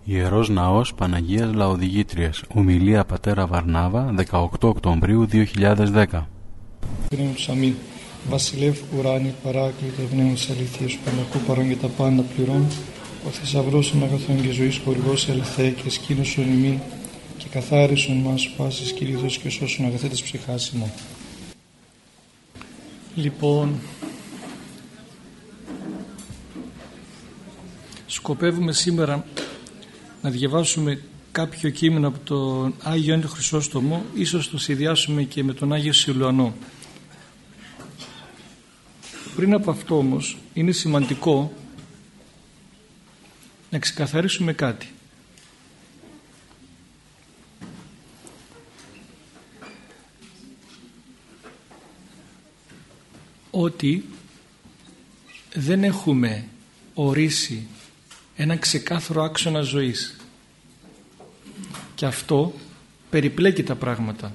Ιερός Ναός Παναγίας Λαοδηγήτριας. Ομιλία Πατέρα Βαρνάβα, 18 Οκτωβρίου 2010. Πνεύμος αμήν. Βασιλεύ ουράνι παράκλητο πνεύμος αληθείας σου Παναχού παρών και τα πάντα πληρών. Ο θησαυρός των αγαθών και ζωής χορηγός ελθέ και σκήνωσον ημίν και καθάρισον μας πάσης κηρύδος και σώσον αγαθέτες ψυχάς ημών. Λοιπόν, σκοπεύουμε σήμερα να διαβάσουμε κάποιο κείμενο από τον Άγιο Έντο Χρυσόστομο, ίσως το συνδυάσουμε και με τον Άγιο Σιλουανό. Πριν από αυτό όμως είναι σημαντικό να ξεκαθαρίσουμε κάτι. Ότι δεν έχουμε ορίσει ένα ξεκάθαρο άξονα ζωής και αυτό περιπλέκει τα πράγματα.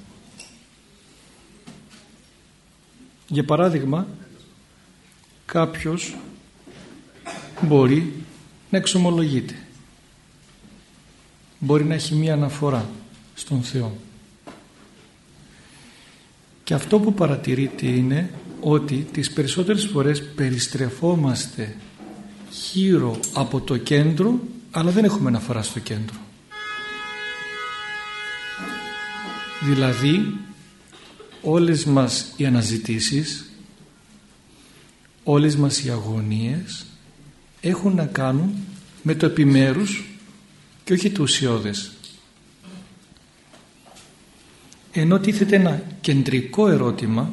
Για παράδειγμα, κάποιος μπορεί να εξομολογείται, μπορεί να έχει μία αναφορά στον Θεό, και αυτό που παρατηρείται είναι ότι τις περισσότερες φορές περιστρεφόμαστε γύρω από το κέντρο, αλλά δεν έχουμε αναφορά στο κέντρο. Δηλαδή όλες μας οι αναζητήσεις, όλες μας οι αγωνίες έχουν να κάνουν με το επιμέρους και όχι το ουσιώδες. Ενώ τίθεται ένα κεντρικό ερώτημα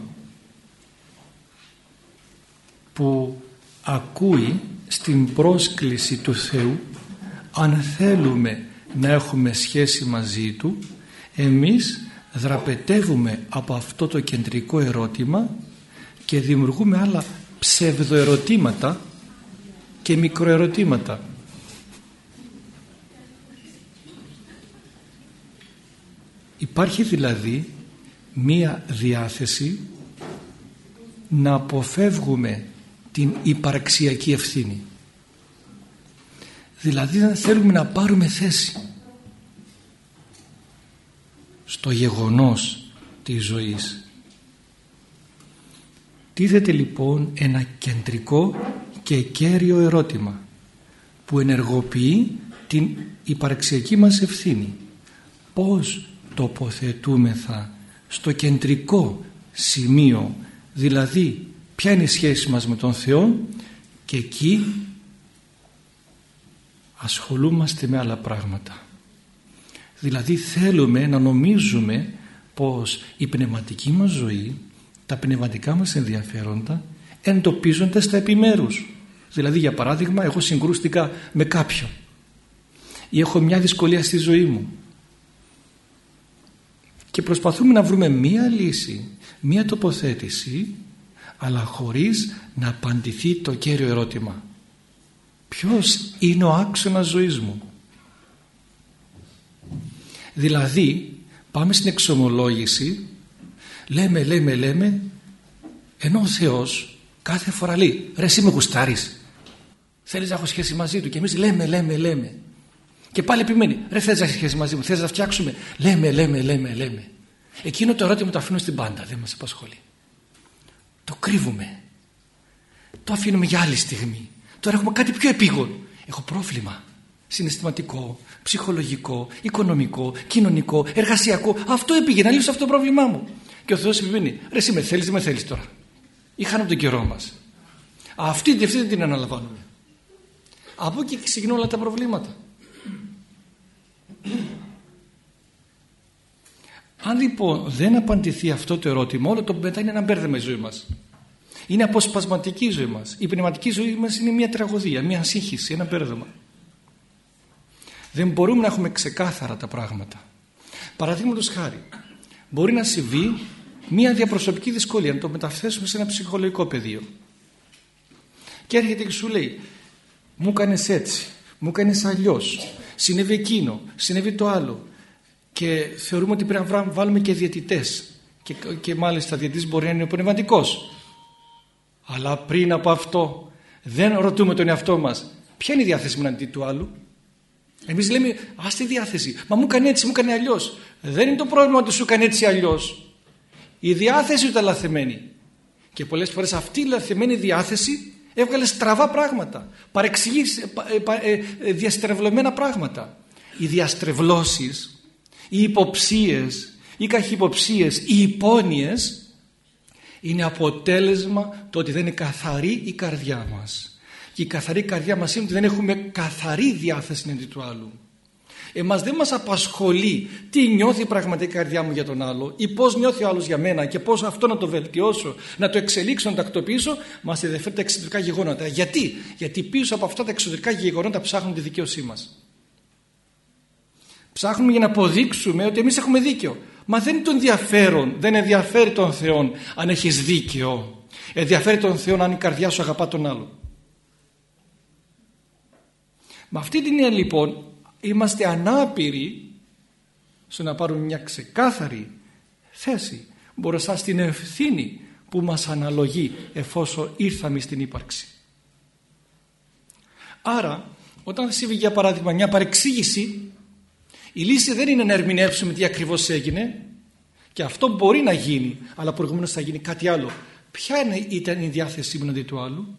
που ακούει στην πρόσκληση του Θεού, αν θέλουμε να έχουμε σχέση μαζί Του, εμείς δραπετεύουμε από αυτό το κεντρικό ερώτημα και δημιουργούμε άλλα ψευδοερωτήματα και μικροερωτήματα. Υπάρχει δηλαδή μία διάθεση να αποφεύγουμε την υπαρξιακή ευθύνη. Δηλαδή δεν θέλουμε να πάρουμε θέση στο γεγονός της ζωής. Τίθεται λοιπόν ένα κεντρικό και κέριο ερώτημα που ενεργοποιεί την υπαρξιακή μας ευθύνη. Πώς τοποθετούμεθα στο κεντρικό σημείο, δηλαδή ποια είναι η σχέση μας με τον Θεό, και εκεί ασχολούμαστε με άλλα πράγματα. Δηλαδή θέλουμε να νομίζουμε πως η πνευματική μας ζωή, τα πνευματικά μας ενδιαφέροντα εντοπίζονται στα επιμέρους. Δηλαδή για παράδειγμα, εγώ συγκρούστηκα με κάποιον ή έχω μια δυσκολία στη ζωή μου και προσπαθούμε να βρούμε μία λύση, μία τοποθέτηση, αλλά χωρίς να απαντηθεί το κέριο ερώτημα: ποιος είναι ο άξονας ζωής μου? Δηλαδή πάμε στην εξομολόγηση, λέμε, ενώ ο Θεός κάθε φορά λέει: ρε εσύ με γουστάρεις, θέλεις να έχω σχέση μαζί Του? Και εμείς λέμε και πάλι επιμένει: ρε θέλεις να έχεις σχέση μαζί μου, θέλεις να φτιάξουμε? Λέμε. Εκείνο το ερώτημα το αφήνουμε στην πάντα, δεν μας απασχολεί, το κρύβουμε, το αφήνουμε για άλλη στιγμή. Τώρα έχουμε κάτι πιο επίγον, έχω πρόβλημα συναισθηματικό, ψυχολογικό, οικονομικό, κοινωνικό, εργασιακό, αυτό επήγε να λύσω αυτό το πρόβλημά μου. Και ο Θεός επιμένει: ρε εσύ με θέλεις, δεν με θέλεις τώρα? Ή χάνουμε τον καιρό μας? Αυτή δεν την αναλαμβάνουμε. Από εκεί ξεκινούν όλα τα προβλήματα. Αν λοιπόν δεν απαντηθεί αυτό το ερώτημα, όλο το μετά είναι ένα μπέρδεμα η ζωή μας. Είναι αποσπασματική η ζωή μας. Η πνευματική ζωή μας είναι μια τραγωδία, μια ασύγχυση, ένα μπέρδεμα. Δεν μπορούμε να έχουμε ξεκάθαρα τα πράγματα. Παραδείγματος χάρη, μπορεί να συμβεί μια διαπροσωπική δυσκολία, να το μεταθέσουμε σε ένα ψυχολογικό πεδίο. Και έρχεται και σου λέει: μου έκανες έτσι, μου έκανες αλλιώς, συνέβη εκείνο, συνέβη το άλλο. Και θεωρούμε ότι πρέπει να βάλουμε και διαιτητές. Και μάλιστα διαιτητής μπορεί να είναι ο πνευματικός. Αλλά πριν από αυτό δεν ρωτούμε τον εαυτό μας: ποια είναι η διάθεση μου αντί του άλλου? Εμείς λέμε ας τη διάθεση, μα μου έκανε έτσι, μου έκανε αλλιώς. Δεν είναι το πρόβλημα ότι σου έκανε έτσι αλλιώς. Η διάθεση ήταν λαθεμένη. Και πολλές φορές αυτή η λαθεμένη διάθεση έβγαλε στραβά πράγματα, διαστρεβλωμένα πράγματα. Οι διαστρεβλώσεις, οι υποψίες, οι καχυποψίες, οι υπόνοιες είναι αποτέλεσμα το ότι δεν είναι καθαρή η καρδιά μας. Και η καθαρή καρδιά μας είναι ότι δεν έχουμε καθαρή διάθεση εναντί του άλλου. Εμάς δεν μας απασχολεί τι νιώθει πραγματικά η καρδιά μου για τον άλλο ή πώς νιώθει ο άλλος για μένα και πώς αυτό να το βελτιώσω, να το εξελίξω, να το τακτοποιήσω. Μας ενδιαφέρει τα εξωτερικά γεγονότα. Γιατί πίσω από αυτά τα εξωτερικά γεγονότα ψάχνουν τη δικαίωσή μας. Ψάχνουμε για να αποδείξουμε ότι εμείς έχουμε δίκιο. Μα δεν είναι το ενδιαφέρον, δεν ενδιαφέρει τον Θεό αν έχεις δίκιο. Ενδιαφέρει τον Θεό αν η καρδιά σου αγαπά τον άλλο. Με αυτή την έννοια λοιπόν είμαστε ανάπηροι στο να πάρουμε μια ξεκάθαρη θέση μπροστά στην ευθύνη που μας αναλογεί εφόσον ήρθαμε στην ύπαρξη. Άρα όταν συμβεί για παράδειγμα μια παρεξήγηση, η λύση δεν είναι να ερμηνεύσουμε τι ακριβώς έγινε, και αυτό μπορεί να γίνει, αλλά προηγουμένως θα γίνει κάτι άλλο. Ποια ήταν η διάθεσή μου αντί του άλλου?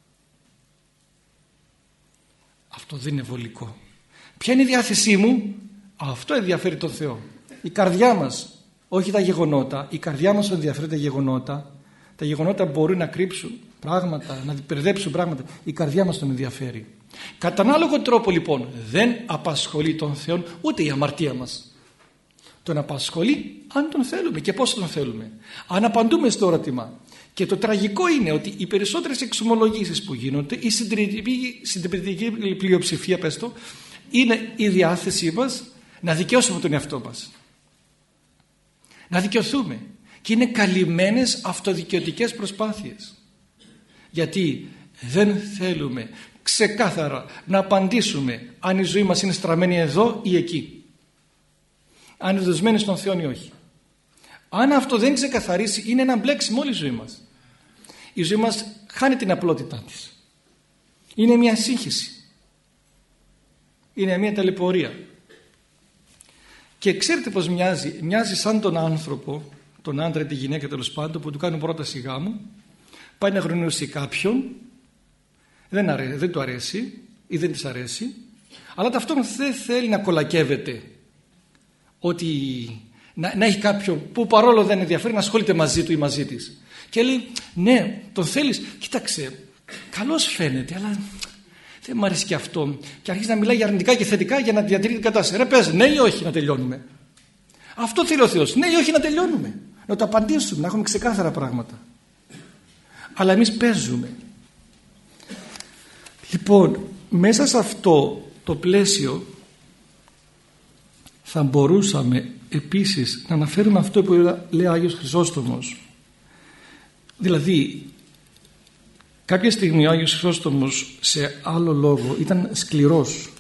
Αυτό δεν είναι βολικό. Ποια είναι η διάθεσή μου? Αυτό ενδιαφέρει τον Θεό. Η καρδιά μας, όχι τα γεγονότα. Η καρδιά μας ενδιαφέρει τα γεγονότα. Τα γεγονότα μπορούν να κρύψουν πράγματα, να μπερδέψουν πράγματα. Η καρδιά μας τον ενδιαφέρει. Κατά ανάλογο τρόπο λοιπόν δεν απασχολεί τον Θεό ούτε η αμαρτία μας. Τον απασχολεί αν τον θέλουμε και πώς τον θέλουμε. Αν απαντούμε στο ερώτημα. Και το τραγικό είναι ότι οι περισσότερες εξομολογήσεις που γίνονται, η συντριπτική πλειοψηφία, είναι η διάθεσή μας να δικαιώσουμε τον εαυτό μας. Να δικαιωθούμε. Και είναι καλυμμένες αυτοδικαιωτικές προσπάθειες. Γιατί δεν θέλουμε ξεκάθαρα να απαντήσουμε αν η ζωή μας είναι στραμμένη εδώ ή εκεί. Αν είναι δοσμένη στον Θεό ή όχι. Αν αυτό δεν ξεκαθαρίσει, είναι ένα μπλέξιμο όλη η ζωή μας. Η ζωή μας χάνει την απλότητά της. Είναι μια σύγχυση. Είναι μια ταλαιπωρία. Και ξέρετε πως μοιάζει σαν τον άνθρωπο, τον άντρα ή τη γυναίκα τέλος πάντων, που του κάνουν πρόταση γάμου, πάει να γνωρίσει κάποιον, δεν του αρέσει ή δεν της αρέσει, αλλά ταυτόχρονα δεν θέλει να κολακεύεται, ότι να έχει κάποιον που παρόλο δεν ενδιαφέρει να ασχολείται μαζί του ή μαζί της. Και λέει, ναι, τον θέλεις, κοίταξε, καλώς φαίνεται, αλλά δεν μου αρέσει και αυτό. Και αρχίζει να μιλάει για αρνητικά και θετικά για να διατηρεί την κατάσταση. Ρε πες, ναι ή όχι να τελειώνουμε? Αυτό θέλει ο Θεός, ναι ή όχι να τελειώνουμε. Να το απαντήσουμε, να έχουμε ξεκάθαρα πράγματα. Αλλά εμείς παίζουμε. Λοιπόν, μέσα σε αυτό το πλαίσιο θα μπορούσαμε επίσης να αναφέρουμε αυτό που λέει ο Άγιος Χρυσόστομος. Δηλαδή, κάποια στιγμή ο Άγιος Χρυσόστομος σε άλλο λόγο ήταν σκληρός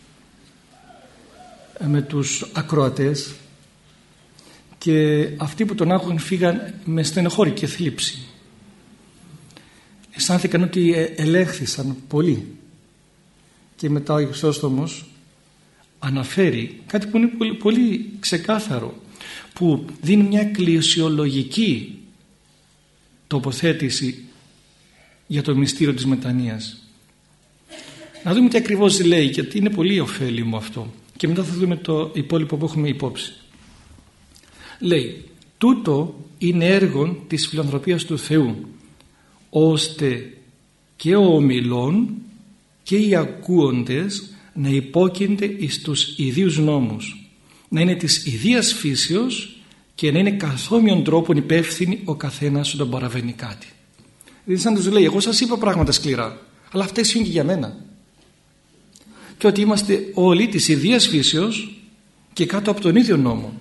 με τους ακροατές και αυτοί που τον άκουγαν φύγαν με στενοχώρη και θλίψη. Αισθάνθηκαν ότι ελέγχθησαν πολύ. Και μετά ο Άγιος Χρυσόστομος αναφέρει κάτι που είναι πολύ, πολύ ξεκάθαρο, που δίνει μια εκκλησιολογική τοποθέτηση για το μυστήριο της μετανοίας. Να δούμε τι ακριβώς λέει, γιατί είναι πολύ ωφέλιμο αυτό, και μετά θα δούμε το υπόλοιπο που έχουμε υπόψη. Λέει, τούτο είναι έργο της φιλανθρωπίας του Θεού, ώστε και ο ομιλών και οι ακούοντες να υπόκεινται εις τους ιδίους νόμους, να είναι της ιδίας φύσεως και να είναι καθόμοιον τρόπον υπεύθυνοι ο καθένας όταν παραβαίνει κάτι. Δηλαδή σαν τους λέει, εγώ σας είπα πράγματα σκληρά, αλλά αυτά ισχύουν και για μένα. Και ότι είμαστε όλοι της ιδίας φύσεως και κάτω από τον ίδιο νόμο.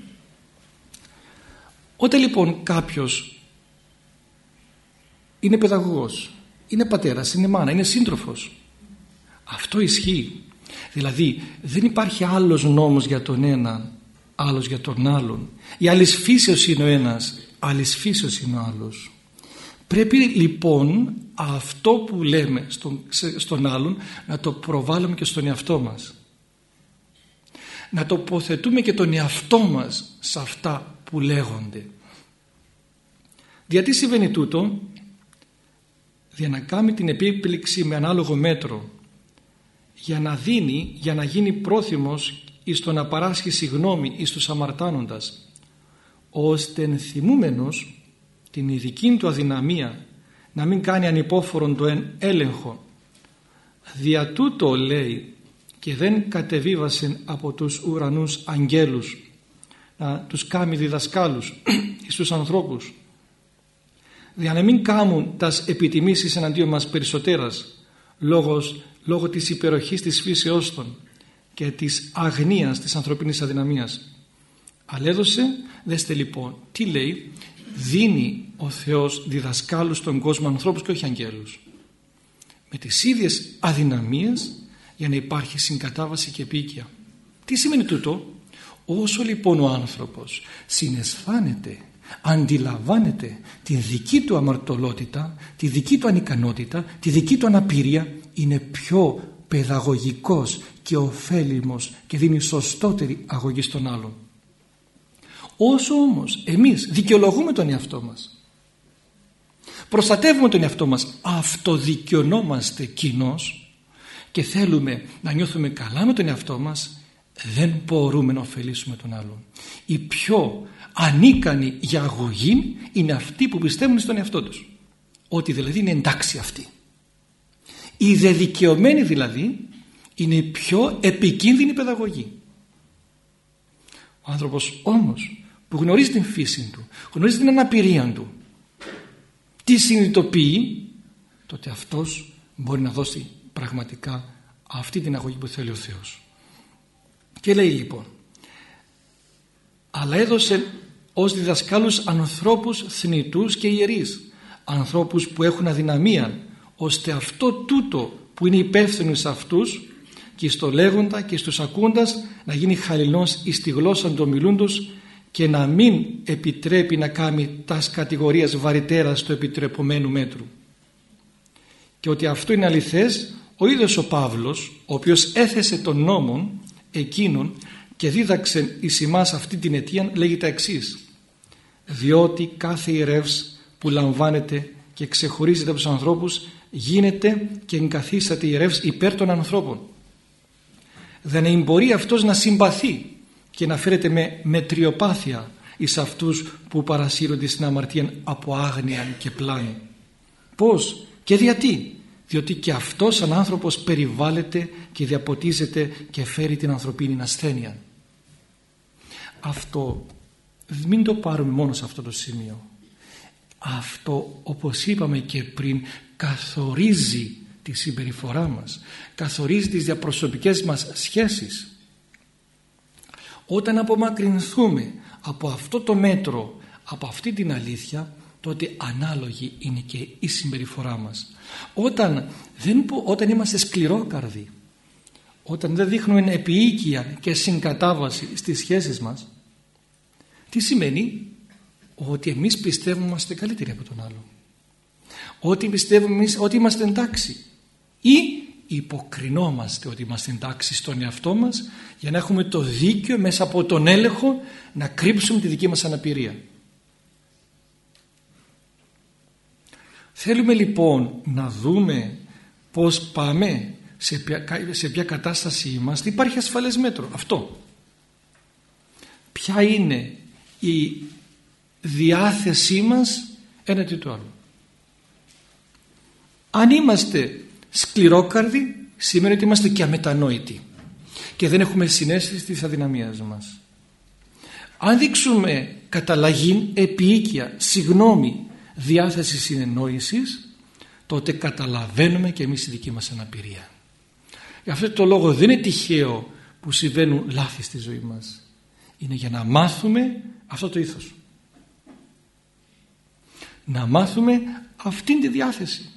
Όταν λοιπόν κάποιος είναι παιδαγωγός, είναι πατέρας, είναι μάνα, είναι σύντροφος, αυτό ισχύει. Δηλαδή δεν υπάρχει άλλος νόμος για τον έναν, άλλος για τον άλλον. Η άλλης φύσεως είναι ο ένας, άλλης φύσεως είναι ο άλλος. Πρέπει λοιπόν αυτό που λέμε στον άλλον να το προβάλλουμε και στον εαυτό μας. να τοποθετούμε και τον εαυτό μας σε αυτά που λέγονται. Γιατί συμβαίνει τούτο? Για να κάνει την επίπληξη με ανάλογο μέτρο, για να γίνει πρόθυμος εις το να παράσχει συγγνώμη εις τους αμαρτάνοντας, ώστε ενθυμούμενος την ειδική του αδυναμία να μην κάνει ανυπόφορον το έλεγχο. Δια τούτο λέει και δεν κατεβίβασεν από τους ουρανούς αγγέλους να τους κάνει διδασκάλους εις τους ανθρώπους, για να μην κάμουν τας επιτιμήσεις εναντίον μας περισσότερας λόγω της υπεροχής της φύσεώς των και της αγνίας της ανθρωπίνης αδυναμίας. Αλλά έδωσε, δέστε λοιπόν τι λέει, δίνει ο Θεός διδασκάλους στον κόσμο, ανθρώπους και όχι αγγέλους, με τις ίδιες αδυναμίες, για να υπάρχει συγκατάβαση και επίοικια. Τι σημαίνει τούτο? Όσο λοιπόν ο άνθρωπος συναισθάνεται, αντιλαμβάνεται τη δική του αμαρτωλότητα, τη δική του ανικανότητα, τη δική του αναπηρία, είναι πιο παιδαγωγικός και ωφέλιμος και δίνει σωστότερη αγωγή στον άλλον. Όσο όμως εμείς δικαιολογούμε τον εαυτό μας, προστατεύουμε τον εαυτό μας, αυτοδικαιωνόμαστε κοινώς και θέλουμε να νιώθουμε καλά με τον εαυτό μας, δεν μπορούμε να ωφελήσουμε τον άλλον. Οι πιο ανίκανοι για αγωγή είναι αυτοί που πιστεύουν στον εαυτό τους, ότι δηλαδή είναι εντάξει αυτοί. Οι δεδικαιωμένοι δηλαδή είναι η πιο επικίνδυνη παιδαγωγή. Ο άνθρωπος όμως που γνωρίζει την φύση του, γνωρίζει την αναπηρία του, τι συνειδητοποιεί, τότε αυτός μπορεί να δώσει πραγματικά αυτή την αγωγή που θέλει ο Θεός. Και λέει λοιπόν, αλλά έδωσε ως διδασκάλους ανθρώπους θνητούς και ιερείς, ανθρώπους που έχουν αδυναμία, ώστε αυτό τούτο που είναι υπεύθυνο σε αυτούς και στο λέγοντα και στους ακούντας να γίνει χαλινός εις τη γλώσσα του ομιλούντος και να μην επιτρέπει να κάνει τας κατηγορίας βαρυτέρας του επιτρεπωμένου μέτρου. Και ότι αυτό είναι αληθές, ο ίδιος ο Παύλος, ο οποίος έθεσε τον νόμον εκείνον και δίδαξε εις ημάς αυτή την αιτία, λέγει τα εξής: διότι κάθε ιερεύς που λαμβάνεται και ξεχωρίζεται από τους ανθρώπους γίνεται και εγκαθίσταται ιερεύς υπέρ των ανθρώπων. Δεν μπορεί αυτός να συμπαθεί και να φέρεται με μετριοπάθεια εις αυτούς που παρασύρονται στην αμαρτία από άγνοια και πλάνη. Πώς και γιατί? Διότι και αυτός σαν άνθρωπος περιβάλλεται και διαποτίζεται και φέρει την ανθρωπίνη ασθένεια. Αυτό μην το πάρουμε μόνο σε αυτό το σημείο. Αυτό, όπως είπαμε και πριν, καθορίζει τη συμπεριφορά μας, καθορίζει τις διαπροσωπικές μας σχέσεις. Όταν απομακρυνθούμε από αυτό το μέτρο, από αυτή την αλήθεια, τότε ανάλογη είναι και η συμπεριφορά μας. Όταν είμαστε σκληρόκαρδοι, όταν δεν δείχνουμε επίοικια και συγκατάβαση στις σχέσεις μας, τι σημαίνει? Ότι εμείς πιστεύουμε είμαστε καλύτεροι από τον άλλο, ότι πιστεύουμε εμείς ότι είμαστε εντάξει, ή υποκρινόμαστε ότι είμαστε εντάξει στον εαυτό μας για να έχουμε το δίκαιο μέσα από τον έλεγχο να κρύψουμε τη δική μας αναπηρία. Θέλουμε λοιπόν να δούμε πώς πάμε, σε ποια κατάσταση είμαστε. Υπάρχει ασφαλές μέτρο αυτό. Ποια είναι η διάθεσή μας έναντι του άλλου. Αν είμαστε σκληρόκαρδοι, σημαίνει ότι είμαστε και αμετανόητοι και δεν έχουμε συναίσθηση της αδυναμίας μας. Αν δείξουμε καταλλαγή, επίοικια, συγγνώμη, διάθεση συνεννόησης, τότε καταλαβαίνουμε και εμείς τη δική μας αναπηρία. Γι' αυτό το λόγο δεν είναι τυχαίο που συμβαίνουν λάθη στη ζωή μας. Είναι για να μάθουμε αυτό το ήθος, να μάθουμε αυτήν τη διάθεση.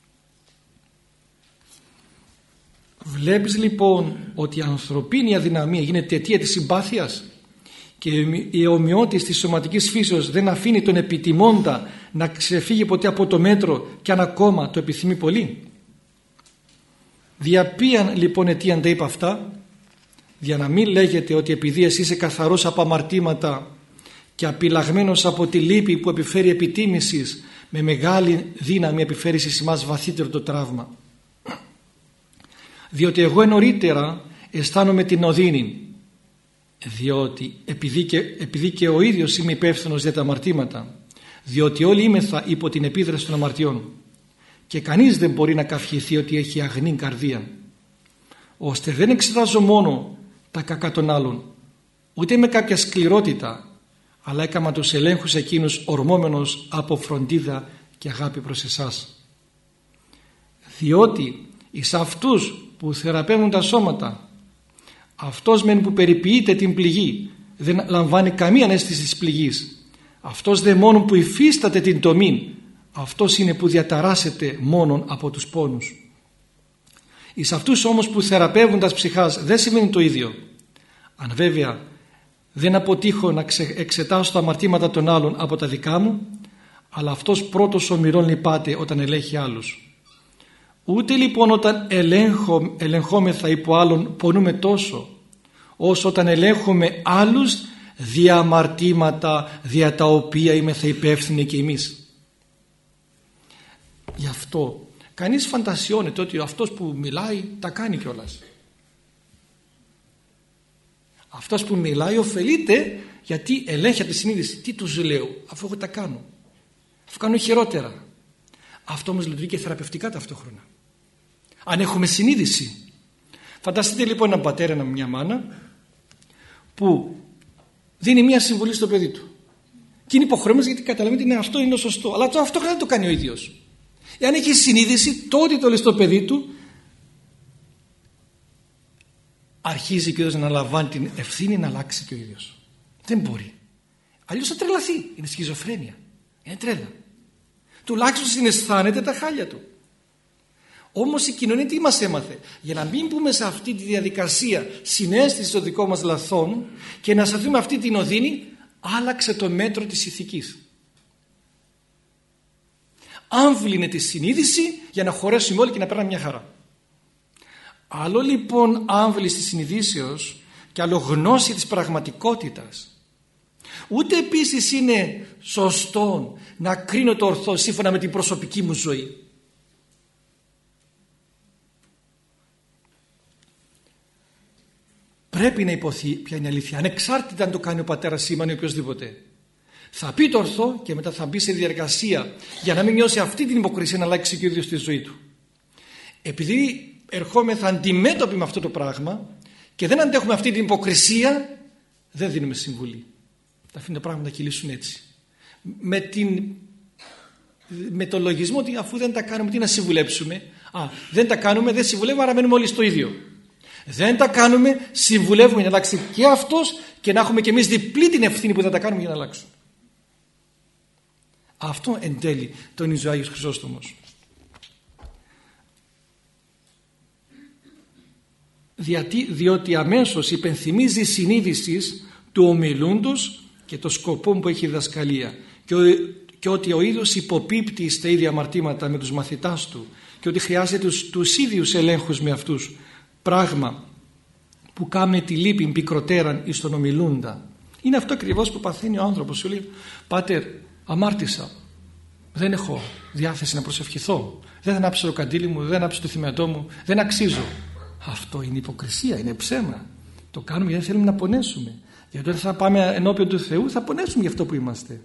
Βλέπεις λοιπόν ότι η ανθρωπίνη αδυναμία γίνεται αιτία της συμπάθειας και η ομοιότης της σωματικής φύσεως δεν αφήνει τον επιτιμώντα να ξεφύγει ποτέ από το μέτρο και αν ακόμα το επιθυμεί πολύ. Δια ποιαν λοιπόν αιτίαν τα είπα αυτά? για να μην λέγεται ότι επειδή εσύ είσαι καθαρός από αμαρτήματα και απειλαγμένος από τη λύπη που επιφέρει επιτίμησης, με μεγάλη δύναμη επιφέρει σε εμάς βαθύτερο το τραύμα. Διότι εγώ νωρίτερα αισθάνομαι την οδύνη, διότι επειδή και ο ίδιος είμαι υπεύθυνος για τα αμαρτήματα, διότι όλοι είμεθα υπό την επίδραση των αμαρτιών και κανείς δεν μπορεί να καυχηθεί ότι έχει αγνή καρδία, ώστε δεν εξετάζω μόνο τα κακά των άλλων, ούτε με κάποια σκληρότητα, αλλά έκαμα τους ελέγχους εκείνους ορμόμενος από φροντίδα και αγάπη προς εσάς. Διότι εις αυτούς που θεραπεύουν τα σώματα, αυτός μεν που περιποιείται την πληγή δεν λαμβάνει καμία αίσθηση της πληγής, αυτός δε μόνον που υφίσταται την τομή, αυτός είναι που διαταράσσεται μόνον από τους πόνους. Εις αυτούς όμως που θεραπεύουν τα ψυχάς δεν σημαίνει το ίδιο. Αν βέβαια δεν αποτύχω να εξετάσω τα αμαρτήματα των άλλων από τα δικά μου, αλλά αυτός πρώτος ομηρών λυπάται όταν ελέγχει άλλους. Ούτε λοιπόν όταν ελεγχόμεθα υπό άλλον πονούμε τόσο, όσο όταν ελέγχουμε άλλους δια αμαρτήματα δια τα οποία είμεθα υπεύθυνοι και εμείς. Γι' αυτό κανείς φαντασιώνεται ότι αυτός που μιλάει τα κάνει κιόλας. Αυτός που μιλάει ωφελείται γιατί ελέγχει από τη συνείδηση. Τι τους λέω αφού εγώ τα κάνω, αφού κάνω χειρότερα. Αυτό όμως λειτουργεί και θεραπευτικά ταυτόχρονα, αν έχουμε συνείδηση. Φανταστείτε λοιπόν έναν πατέρα, μια μάνα που δίνει μια συμβουλή στο παιδί του και είναι υποχρεωμένος γιατί καταλαβαίνει ότι αυτό είναι το σωστό, αλλά αυτό δεν το κάνει ο ίδιος. Εάν έχει συνείδηση, τότε το λέει στο παιδί του, αρχίζει και ο ίδιος να αναλαμβάνει την ευθύνη να αλλάξει και ο ίδιος. Δεν μπορεί. Αλλιώς θα τρελαθεί. Είναι σχιζοφρένεια. Είναι τρέλα. Τουλάχιστον συναισθάνεται τα χάλια του. Όμως η κοινωνία τι μας έμαθε? Για να μην μπούμε σε αυτή τη διαδικασία συναίσθηση των δικών μας λαθών και να σταθούμε αυτή την οδύνη, άλλαξε το μέτρο της ηθικής. Άμβλυνε τη συνείδηση για να χωρέσουμε όλοι και να περνάμε μια χαρά. Άλλο λοιπόν άμβληση της συνειδήσεως και άλλο γνώση της πραγματικότητας. Ούτε επίσης είναι σωστό να κρίνω το ορθό σύμφωνα με την προσωπική μου ζωή. Πρέπει να υποθεί ποια είναι η αλήθεια, ανεξάρτητα αν το κάνει ο πατέρας σήμερα ή οποιοσδήποτε. Θα πει το ορθό και μετά θα μπει σε διεργασία για να μην νιώσει αυτή την υποκρισία, να αλλάξει και ο ίδιος τη ζωή του. Επειδή ερχόμεθα αντιμέτωποι με αυτό το πράγμα και δεν αντέχουμε αυτή την υποκρισία, δεν δίνουμε συμβουλή. Τα αφήνουμε τα πράγματα να κυλήσουν έτσι. Με το λογισμό ότι αφού δεν τα κάνουμε, τι να συμβουλέψουμε? Δεν τα κάνουμε, δεν συμβουλεύουμε, άρα μένουμε όλοι στο ίδιο. Δεν τα κάνουμε, συμβουλεύουμε για να αλλάξει και αυτός και να έχουμε και εμείς διπλή την ευθύνη που δεν τα κάνουμε για να αλλάξουν. Αυτό εν τέλει τονίζει ο Άγιος Χρυσόστομος. Διότι αμέσως υπενθυμίζει συνείδησης του ομιλούντος και το σκοπό που έχει η διδασκαλία και ότι ο ίδιος υποπίπτει στα ίδια αμαρτήματα με τους μαθητάς του και ότι χρειάζεται τους ίδιους ελέγχους με αυτούς, πράγμα που κάνει τη λύπη πικροτέραν εις τον ομιλούντα. Είναι αυτό ακριβώς που παθαίνει ο άνθρωπος. Σου λέει, πάτερ, αμάρτησα, δεν έχω διάθεση να προσευχηθώ, δεν ανάψω το καντήλι μου, δεν ανάψω το θυμιατό μου, δεν αξίζω. Αυτό είναι υποκρισία, είναι ψέμα. Το κάνουμε γιατί δεν θέλουμε να πονέσουμε. Γιατί όταν θα πάμε ενώπιον του Θεού θα πονέσουμε για αυτό που είμαστε.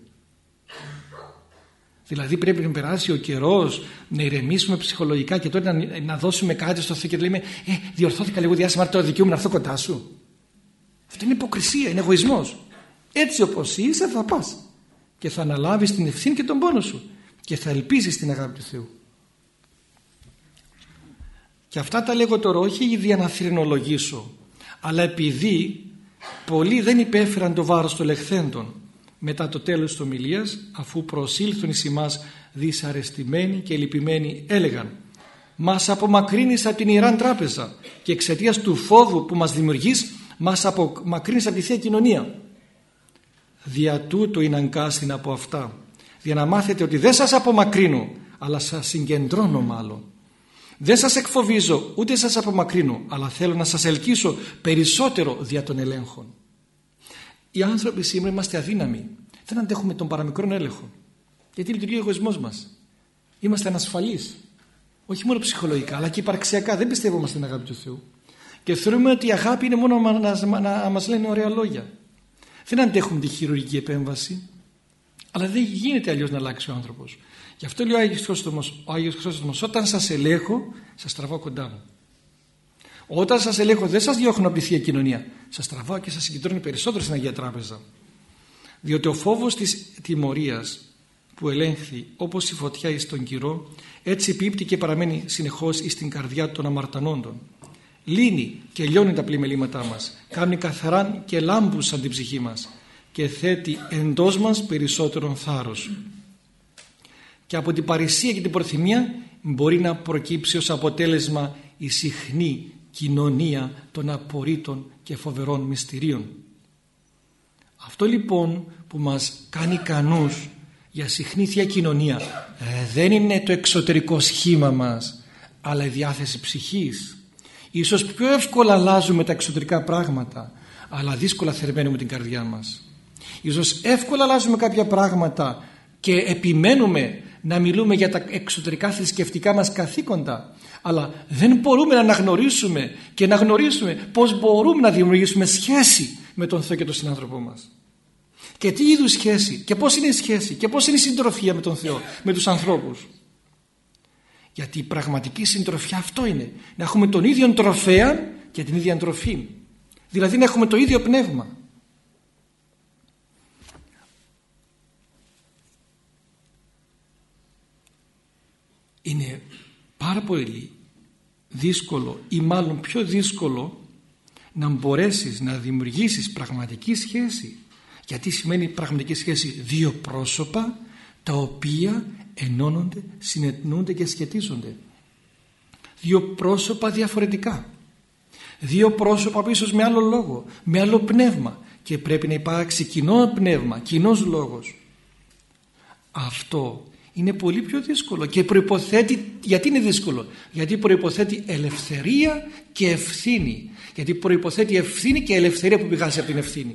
Δηλαδή πρέπει να περάσει ο καιρός, να ηρεμήσουμε ψυχολογικά και τότε να δώσουμε κάτι στο Θεό και να λέμε διορθώθηκα λίγο διάσημα, το δικαιούμαι να έρθω κοντά σου. Αυτό είναι υποκρισία, είναι εγωισμός. Έτσι όπως είσαι θα πας και θα αναλάβεις την ευθύνη και τον πόνο σου και θα ελπίζεις την αγάπη του Θεού. Και αυτά τα λέγω τώρα όχι για να θρηνολογήσω, αλλά επειδή πολλοί δεν υπέφεραν το βάρος των λεχθέντων μετά το τέλος της ομιλίας, αφού προσήλθουν εις εμάς δυσαρεστημένοι και λυπημένοι, έλεγαν, μας απομακρύνεις από την Ιεράν Τράπεζα και εξαιτίας του φόβου που μας δημιουργείς μας απομακρύνεις από τη Θεία Κοινωνία. Δια τούτο είναι αγκάστην από αυτά, για να μάθετε ότι δεν σας απομακρύνω αλλά σας συγκεντρώνω μάλλον. Δεν σας εκφοβίζω ούτε σας απομακρύνω, αλλά θέλω να σας ελκύσω περισσότερο δια των ελέγχων. Οι άνθρωποι σήμερα είμαστε αδύναμοι. Δεν αντέχουμε τον παραμικρόν έλεγχο. Γιατί λειτουργεί ο εγωισμός μας. Είμαστε ανασφαλείς. Όχι μόνο ψυχολογικά, αλλά και υπαρξιακά. Δεν πιστεύουμε στην αγάπη του Θεού. Και θεωρούμε ότι η αγάπη είναι μόνο να μας λένε ωραία λόγια. Δεν αντέχουμε τη χειρουργική επέμβαση. Αλλά δεν γίνεται αλλιώς να αλλάξει ο άνθρωπος. Γι' αυτό λέει ο Άγιος Χρυσόστομος, όταν σας ελέγχω, σας τραβάω κοντά μου. Όταν σας ελέγχω, δεν σας διώχνω από τη Θεία Κοινωνία. Σας τραβάω και σας συγκεντρώνει περισσότερο στην Αγία Τράπεζα. Διότι ο φόβος της τιμωρίας που ελέγχθη όπως η φωτιά εις τον κυρό, έτσι πίπτει και παραμένει συνεχώς εις την καρδιά των αμαρτανόντων. Λύνει και λιώνει τα πλημελήματά μας, κάνει καθαράν και λάμπουσαν την ψυχή μας και θέτει εντός μας περισσότερον θάρρος. Και από την παρησία και την προθυμία μπορεί να προκύψει ως αποτέλεσμα η συχνή κοινωνία των απορρίτων και φοβερών μυστηρίων. Αυτό λοιπόν που μας κάνει ικανούς για συχνή Θεία Κοινωνία δεν είναι το εξωτερικό σχήμα μας, αλλά η διάθεση ψυχής. Ίσως πιο εύκολα αλλάζουμε τα εξωτερικά πράγματα, αλλά δύσκολα θερμαίνουμε την καρδιά μας. Ίσως εύκολα αλλάζουμε κάποια πράγματα και επιμένουμε να μιλούμε για τα εξωτερικά θρησκευτικά μας καθήκοντα, αλλά δεν μπορούμε να αναγνωρίσουμε και να γνωρίσουμε πώς μπορούμε να δημιουργήσουμε σχέση με τον Θεό και τον συνάνθρωπό μας. Και τι είδους σχέση και πώς είναι η σχέση και πώς είναι η συντροφία με τον Θεό, με τους ανθρώπους. Γιατί η πραγματική συντροφιά αυτό είναι, να έχουμε τον ίδιο τροφέα και την ίδια τροφή. Δηλαδή να έχουμε το ίδιο πνεύμα. Είναι πάρα πολύ δύσκολο ή μάλλον πιο δύσκολο να μπορέσεις να δημιουργήσεις πραγματική σχέση. Γιατί σημαίνει πραγματική σχέση? Δύο πρόσωπα τα οποία ενώνονται, συνεννοούνται και σχετίζονται. Δύο πρόσωπα διαφορετικά. Δύο πρόσωπα ίσως με άλλο λόγο, με άλλο πνεύμα, και πρέπει να υπάρξει κοινό πνεύμα, κοινός λόγος. Αυτό είναι πολύ πιο δύσκολο και προϋποθέτει, γιατί είναι δύσκολο? Γιατί προϋποθέτει ελευθερία και ευθύνη. Γιατί προϋποθέτει ευθύνη και ελευθερία που πηγάζει από την ευθύνη.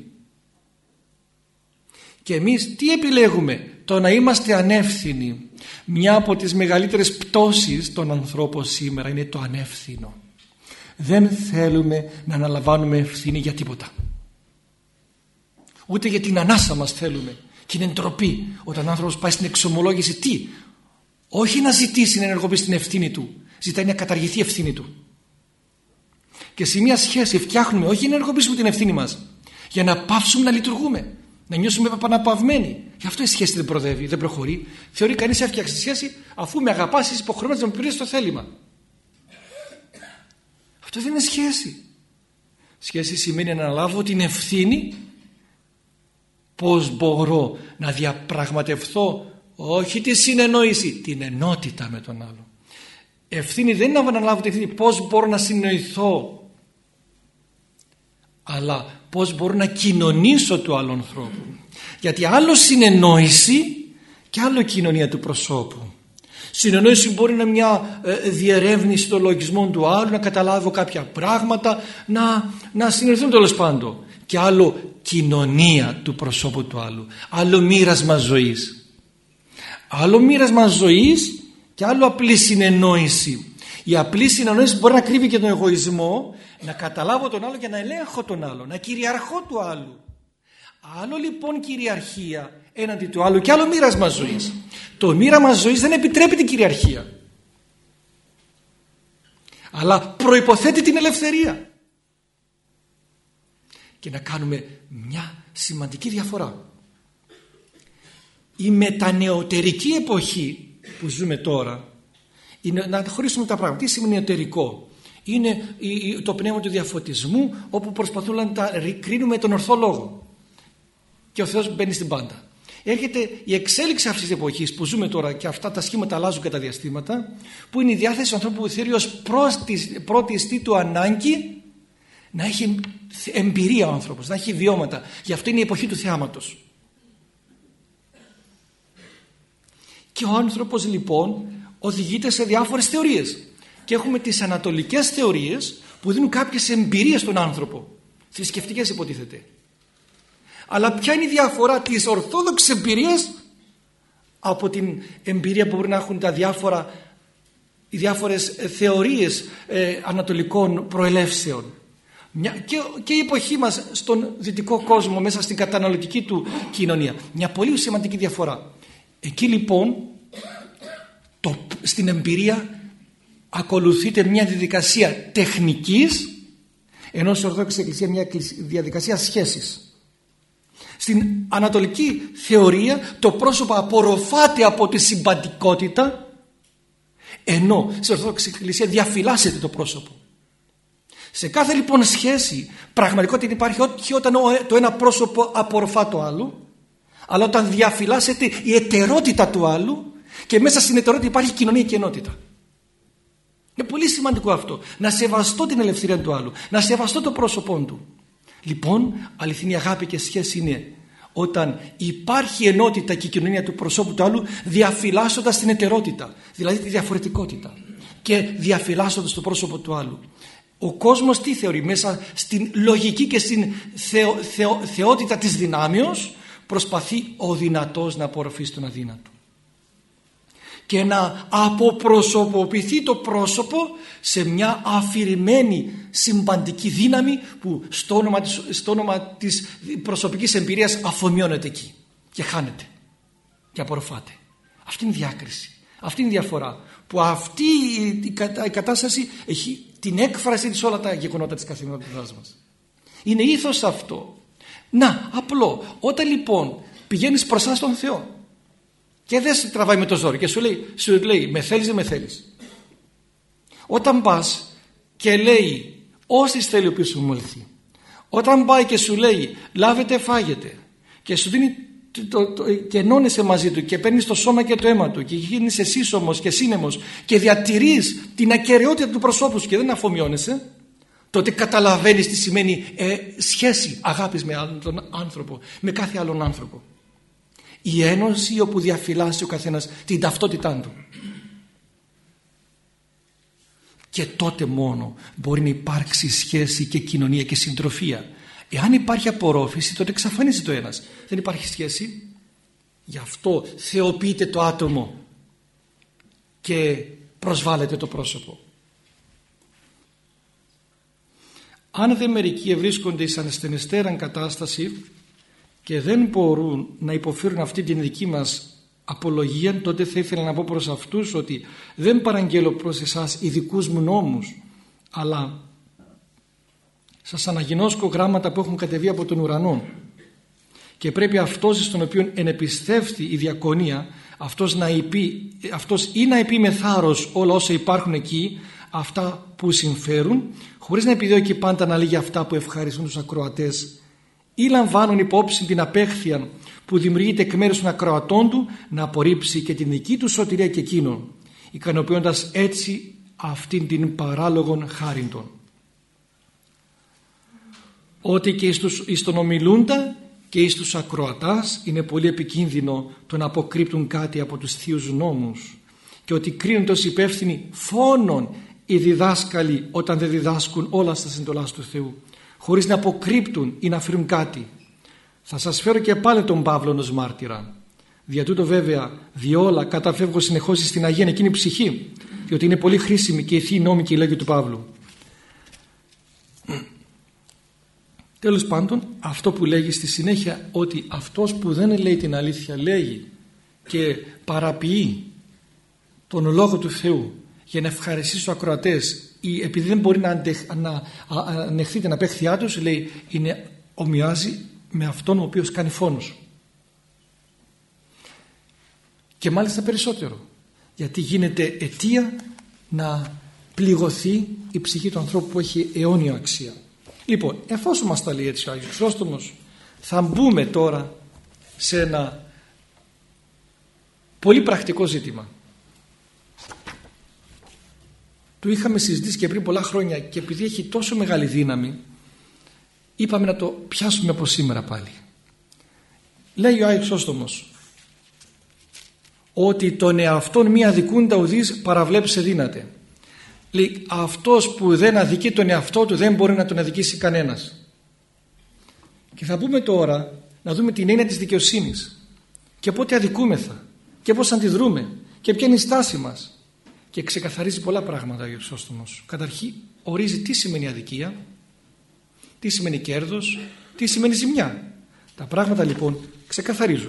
Και εμείς τι επιλέγουμε? Το να είμαστε ανεύθυνοι. Μια από τις μεγαλύτερες πτώσεις των ανθρώπων σήμερα είναι το ανεύθυνο. Δεν θέλουμε να αναλαμβάνουμε ευθύνη για τίποτα. Ούτε για την ανάσα μας θέλουμε. Και είναι ντροπή όταν ο άνθρωπος πάει στην εξομολόγηση. Τι? Όχι να ζητήσει να ενεργοποιήσει την ευθύνη του. Ζητάει να καταργηθεί η ευθύνη του. Και σε μια σχέση φτιάχνουμε όχι να ενεργοποιήσουμε την ευθύνη μας, για να πάυσουμε να λειτουργούμε. Να νιώσουμε επαναπαυμένοι. Γι' αυτό η σχέση δεν προοδεύει, δεν προχωρεί. Θεωρεί κανείς έφτιαξε τη σχέση αφού με αγαπάς, είσαι υποχρεωμένος να μου πληρώσεις το θέλημα. Αυτό δεν είναι σχέση. Σχέση σημαίνει να αναλάβω την ευθύνη. Πώς μπορώ να διαπραγματευθώ όχι τη συνεννόηση, την ενότητα με τον άλλο. Ευθύνη δεν είναι να αναλάβω την ευθύνη πώς μπορώ να συνοηθώ, αλλά πώς μπορώ να κοινωνήσω του άλλου ανθρώπου. Γιατί άλλο συνεννόηση και άλλο κοινωνία του προσώπου. Συνεννόηση μπορεί να είναι μια διερεύνηση των λογισμών του άλλου, να καταλάβω κάποια πράγματα, να συνεννοηθούμε τέλος πάντων. Και άλλο κοινωνία του προσώπου του άλλου. Άλλο μοίρασμα ζωής. Άλλο μοίρασμα ζωής και άλλο απλή συνεννόηση. Η απλή συνεννόηση μπορεί να κρύβει και τον εγωισμό, να καταλάβω τον άλλο και να ελέγχω τον άλλο, να κυριαρχώ του άλλου. Άλλο λοιπόν κυριαρχία έναντι του άλλου και άλλο μοίρασμα ζωής. Το μοίρασμα ζωής δεν επιτρέπει την κυριαρχία, αλλά προϋποθέτει την ελευθερία. Και να κάνουμε μια σημαντική διαφορά. Η μετανεωτερική εποχή που ζούμε τώρα, είναι να χωρίσουμε τα πράγματα. Τι σημαίνει νεωτερικό? Είναι το πνεύμα του διαφωτισμού, όπου προσπαθούμε να τα κρίνουμε τον ορθό λόγο. Και ο Θεός μπαίνει στην πάντα. Έρχεται η εξέλιξη αυτής της εποχής που ζούμε τώρα, και αυτά τα σχήματα αλλάζουν κατά διαστήματα, που είναι η διάθεση του ανθρώπου που θέλει ως πρώτη ιστή του ανάγκη να έχει εμπειρία ο άνθρωπος, να έχει βιώματα. Γι' αυτό είναι η εποχή του θεάματος. Και ο άνθρωπος λοιπόν οδηγείται σε διάφορες θεωρίες. και έχουμε τις ανατολικές θεωρίες που δίνουν κάποιες εμπειρίες στον άνθρωπο, θρησκευτικές υποτίθεται. Αλλά ποια είναι η διαφορά της ορθόδοξης εμπειρίας από την εμπειρία που μπορεί να έχουν οι διάφορες θεωρίες ανατολικών προελεύσεων? Και η εποχή μας στον δυτικό κόσμο, μέσα στην καταναλωτική του κοινωνία, μια πολύ σημαντική διαφορά. Εκεί λοιπόν στην εμπειρία ακολουθείται μια διαδικασία τεχνικής, ενώ στην Ορθόδοξη Εκκλησία μια διαδικασία σχέσης. Στην ανατολική θεωρία το πρόσωπο απορροφάται από τη συμπαντικότητα, ενώ στην Ορθόδοξη Εκκλησία διαφυλάσσεται το πρόσωπο. Σε κάθε λοιπόν σχέση πραγματικότητα υπάρχει όχι όταν το ένα πρόσωπο απορροφά το άλλο, αλλά όταν διαφυλάσσεται η εταιρότητα του άλλου και μέσα στην εταιρότητα υπάρχει κοινωνία και ενότητα. Είναι πολύ σημαντικό αυτό. Να σεβαστώ την ελευθερία του άλλου, να σεβαστώ το πρόσωπό του. Λοιπόν, αληθινή αγάπη και σχέση είναι όταν υπάρχει ενότητα και η κοινωνία του προσώπου του άλλου, διαφυλάσσοντας την εταιρότητα, δηλαδή τη διαφορετικότητα, και διαφυλάσσοντας το πρόσωπο του άλλου. Ο κόσμος τι θεωρεί? Μέσα στην λογική και στην θεότητα της δυνάμεως προσπαθεί ο δυνατός να απορροφήσει τον αδύνατο και να αποπροσωποποιηθεί το πρόσωπο σε μια αφηρημένη συμπαντική δύναμη που στο όνομα της προσωπικής εμπειρίας αφομοιώνεται εκεί και χάνεται και απορροφάται. Αυτή είναι η διάκριση, αυτή είναι η διαφορά, που αυτή η κατάσταση έχει την έκφραση της όλα τα γεγονότα της καθημερινότητάς μας. Είναι ήθος αυτό. Να, απλό. Όταν λοιπόν πηγαίνεις μπροστά στον Θεό και δεν σε τραβάει με το ζόρι και σου λέει με θέλεις δεν με θέλεις. Όταν πας και λέει όσοι θέλει ο οποίος σου μολυθεί, όταν πάει και σου λέει λάβετε φάγετε και σου δίνει και ενώνεσαι μαζί του και παίρνεις το σώμα και το αίμα του και γίνεις εσύ σύσσωμος και σύνεμος και διατηρείς την ακεραιότητα του προσώπου σου και δεν αφομοιώνεσαι, τότε καταλαβαίνεις τι σημαίνει σχέση αγάπης με άλλον τον άνθρωπο, με κάθε άλλον άνθρωπο. Η ένωση όπου διαφυλάσσει ο καθένας την ταυτότητά του. Και τότε μόνο μπορεί να υπάρξει σχέση και κοινωνία και συντροφία. Εάν υπάρχει απορρόφηση, τότε εξαφανίζει το ένας. Δεν υπάρχει σχέση. Γι' αυτό θεοποιείται το άτομο και προσβάλλεται το πρόσωπο. Αν δε μερικοί ευρίσκονται εις ανασθενεστέραν κατάσταση και δεν μπορούν να υποφέρουν αυτή την δική μας απολογία, τότε θα ήθελα να πω προς αυτούς ότι δεν παραγγέλω προς εσάς ειδικούς μου νόμους, αλλά σας αναγινώσκω γράμματα που έχουν κατεβεί από τον ουρανό και πρέπει αυτός στον οποίο ενεπιστεύθη η διακονία, αυτός ή να είπε με θάρρος όλα όσα υπάρχουν εκεί, αυτά που συμφέρουν, χωρίς να επιδιώκει πάντα να λέγει αυτά που ευχαριστούν τους ακροατές, ή λαμβάνουν υπόψη την απέχθεια που δημιουργείται εκ μέρους των ακροατών του, να απορρίψει και την δική του σωτηρία και εκείνον, ικανοποιώντας έτσι αυτήν την παράλογον χάριτον. Ότι και εις τον ομιλούντα και εις τους ακροατάς είναι πολύ επικίνδυνο το να αποκρύπτουν κάτι από τους θείους νόμους και ότι κρίνονται ως υπεύθυνοι φόνον οι διδάσκαλοι όταν δεν διδάσκουν όλα στα εντολάς του Θεού, χωρίς να αποκρύπτουν ή να φέρουν κάτι. Θα σας φέρω και πάλι τον Παύλον ως μάρτυρα. Δια τούτο βέβαια διόλα καταφεύγω συνεχώς στην Αγία εκείνη ψυχή, διότι είναι πολύ χρήσιμη και η θεία νόμη και η λέγει του Παύλου. Τέλος πάντων, αυτό που λέγει στη συνέχεια, ότι αυτός που δεν λέει την αλήθεια λέγει και παραποιεί τον λόγο του Θεού για να ευχαριστήσει τους ακροατές ή επειδή δεν μπορεί να ανεχθεί την απέχθειά τους, λέει, ομοιάζει με αυτόν ο οποίος κάνει φόνος. Και μάλιστα περισσότερο, γιατί γίνεται αιτία να πληγωθεί η ψυχή του ανθρώπου που έχει αιώνια αξία. Λοιπόν, εφόσον μας τα λέει έτσι ο Άγιος Χρυσόστομος, θα μπούμε τώρα σε ένα πολύ πρακτικό ζήτημα. Το είχαμε συζητήσει και πριν πολλά χρόνια και επειδή έχει τόσο μεγάλη δύναμη, είπαμε να το πιάσουμε από σήμερα πάλι. Λέει ο Άγιος Χρυσόστομος ότι τον εαυτόν μη αδικούντα ουδείς παραβλέψε δύναται. Λέει, αυτός που δεν αδικεί τον εαυτό του δεν μπορεί να τον αδικήσει κανένας. Και θα πούμε τώρα να δούμε την έννοια της δικαιοσύνης και πότε αδικούμεθα και πώς αντιδρούμε και ποια είναι η στάση μας. Και ξεκαθαρίζει πολλά πράγματα ο Χρυσόστομος. Καταρχήν ορίζει τι σημαίνει αδικία, τι σημαίνει κέρδος, τι σημαίνει ζημιά. Τα πράγματα λοιπόν ξεκαθαρίζουν.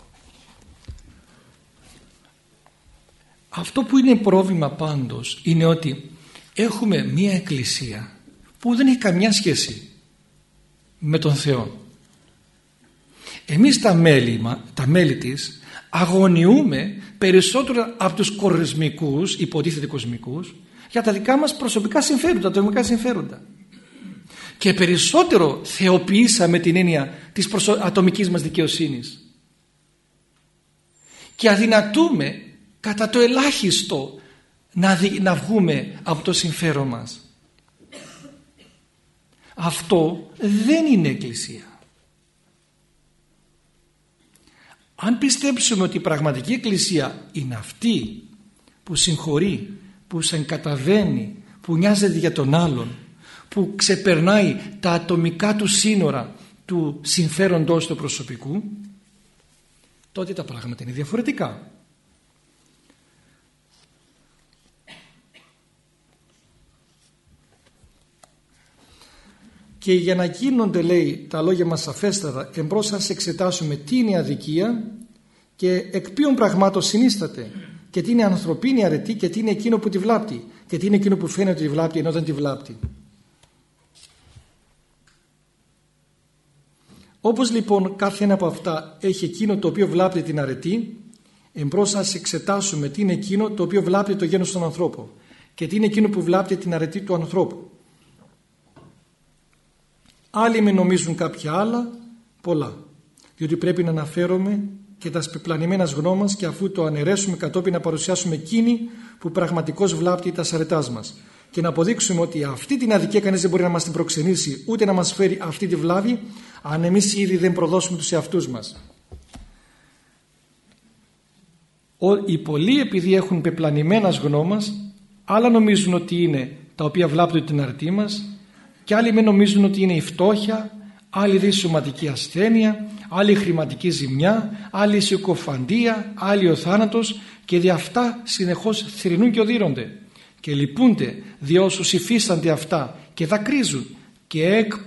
Αυτό που είναι πρόβλημα πάντως είναι ότι έχουμε μία εκκλησία που δεν έχει καμιά σχέση με τον Θεό. Εμείς τα μέλη της αγωνιούμε περισσότερο από τους κορισμικούς, υποτίθεται κοσμικούς, για τα δικά μας προσωπικά συμφέροντα, τα ατομικά συμφέροντα. Και περισσότερο θεοποιήσαμε την έννοια της ατομικής μας δικαιοσύνης. Και αδυνατούμε κατά το ελάχιστο να βγούμε από το συμφέρον μας. Αυτό δεν είναι εκκλησία. Αν πιστέψουμε ότι η πραγματική εκκλησία είναι αυτή που συγχωρεί, που συγκαταβαίνει, που νοιάζεται για τον άλλον, που ξεπερνάει τα ατομικά του σύνορα του συμφέροντος του προσωπικού, τότε τα πράγματα είναι διαφορετικά. Και για να γίνονται, λέει, τα λόγια μας σαφέστατα, εμπρός ας εξετάσουμε τι είναι αδικία και εκ ποιων πραγμάτων συνίσταται και τι είναι ανθρωπίνη αρετή και τι είναι εκείνο που τη βλάπτει και τι είναι εκείνο που φαίνεται ότι τη βλάπτει ενώ δεν τη βλάπτει. Όπως λοιπόν κάθε ένα από αυτά έχει εκείνο το οποίο βλάπτει την αρετή, εμπρός ας εξετάσουμε τι είναι εκείνο το οποίο βλάπτει το γένος των ανθρώπων και τι είναι εκείνο που βλάπτει την αρετή του ανθρώπου. Άλλοι με νομίζουν κάποια άλλα, πολλά, διότι πρέπει να αναφέρομαι και τα σπεπλανημένα γνώμας και αφού το αναιρέσουμε κατόπιν να παρουσιάσουμε εκείνη που πραγματικώς βλάπτει τα αρετάς μας και να αποδείξουμε ότι αυτή την αδικία κανείς δεν μπορεί να μας την προξενήσει ούτε να μας φέρει αυτή τη βλάβη αν εμείς ήδη δεν προδώσουμε τους εαυτούς μας. Οι πολλοί επειδή έχουν πεπλανημένα γνώμας, άλλα νομίζουν ότι είναι τα οποία βλάπτουν την αρετή μας και άλλοι με νομίζουν ότι είναι η φτώχεια, άλλοι η σωματική ασθένεια, άλλη η χρηματική ζημιά, άλλη η συκοφαντία, άλλη ο θάνατος και δι' αυτά συνεχώς θρηνούν και οδύρονται και λυπούνται δι' όσους υφίστανται αυτά και δακρύζουν και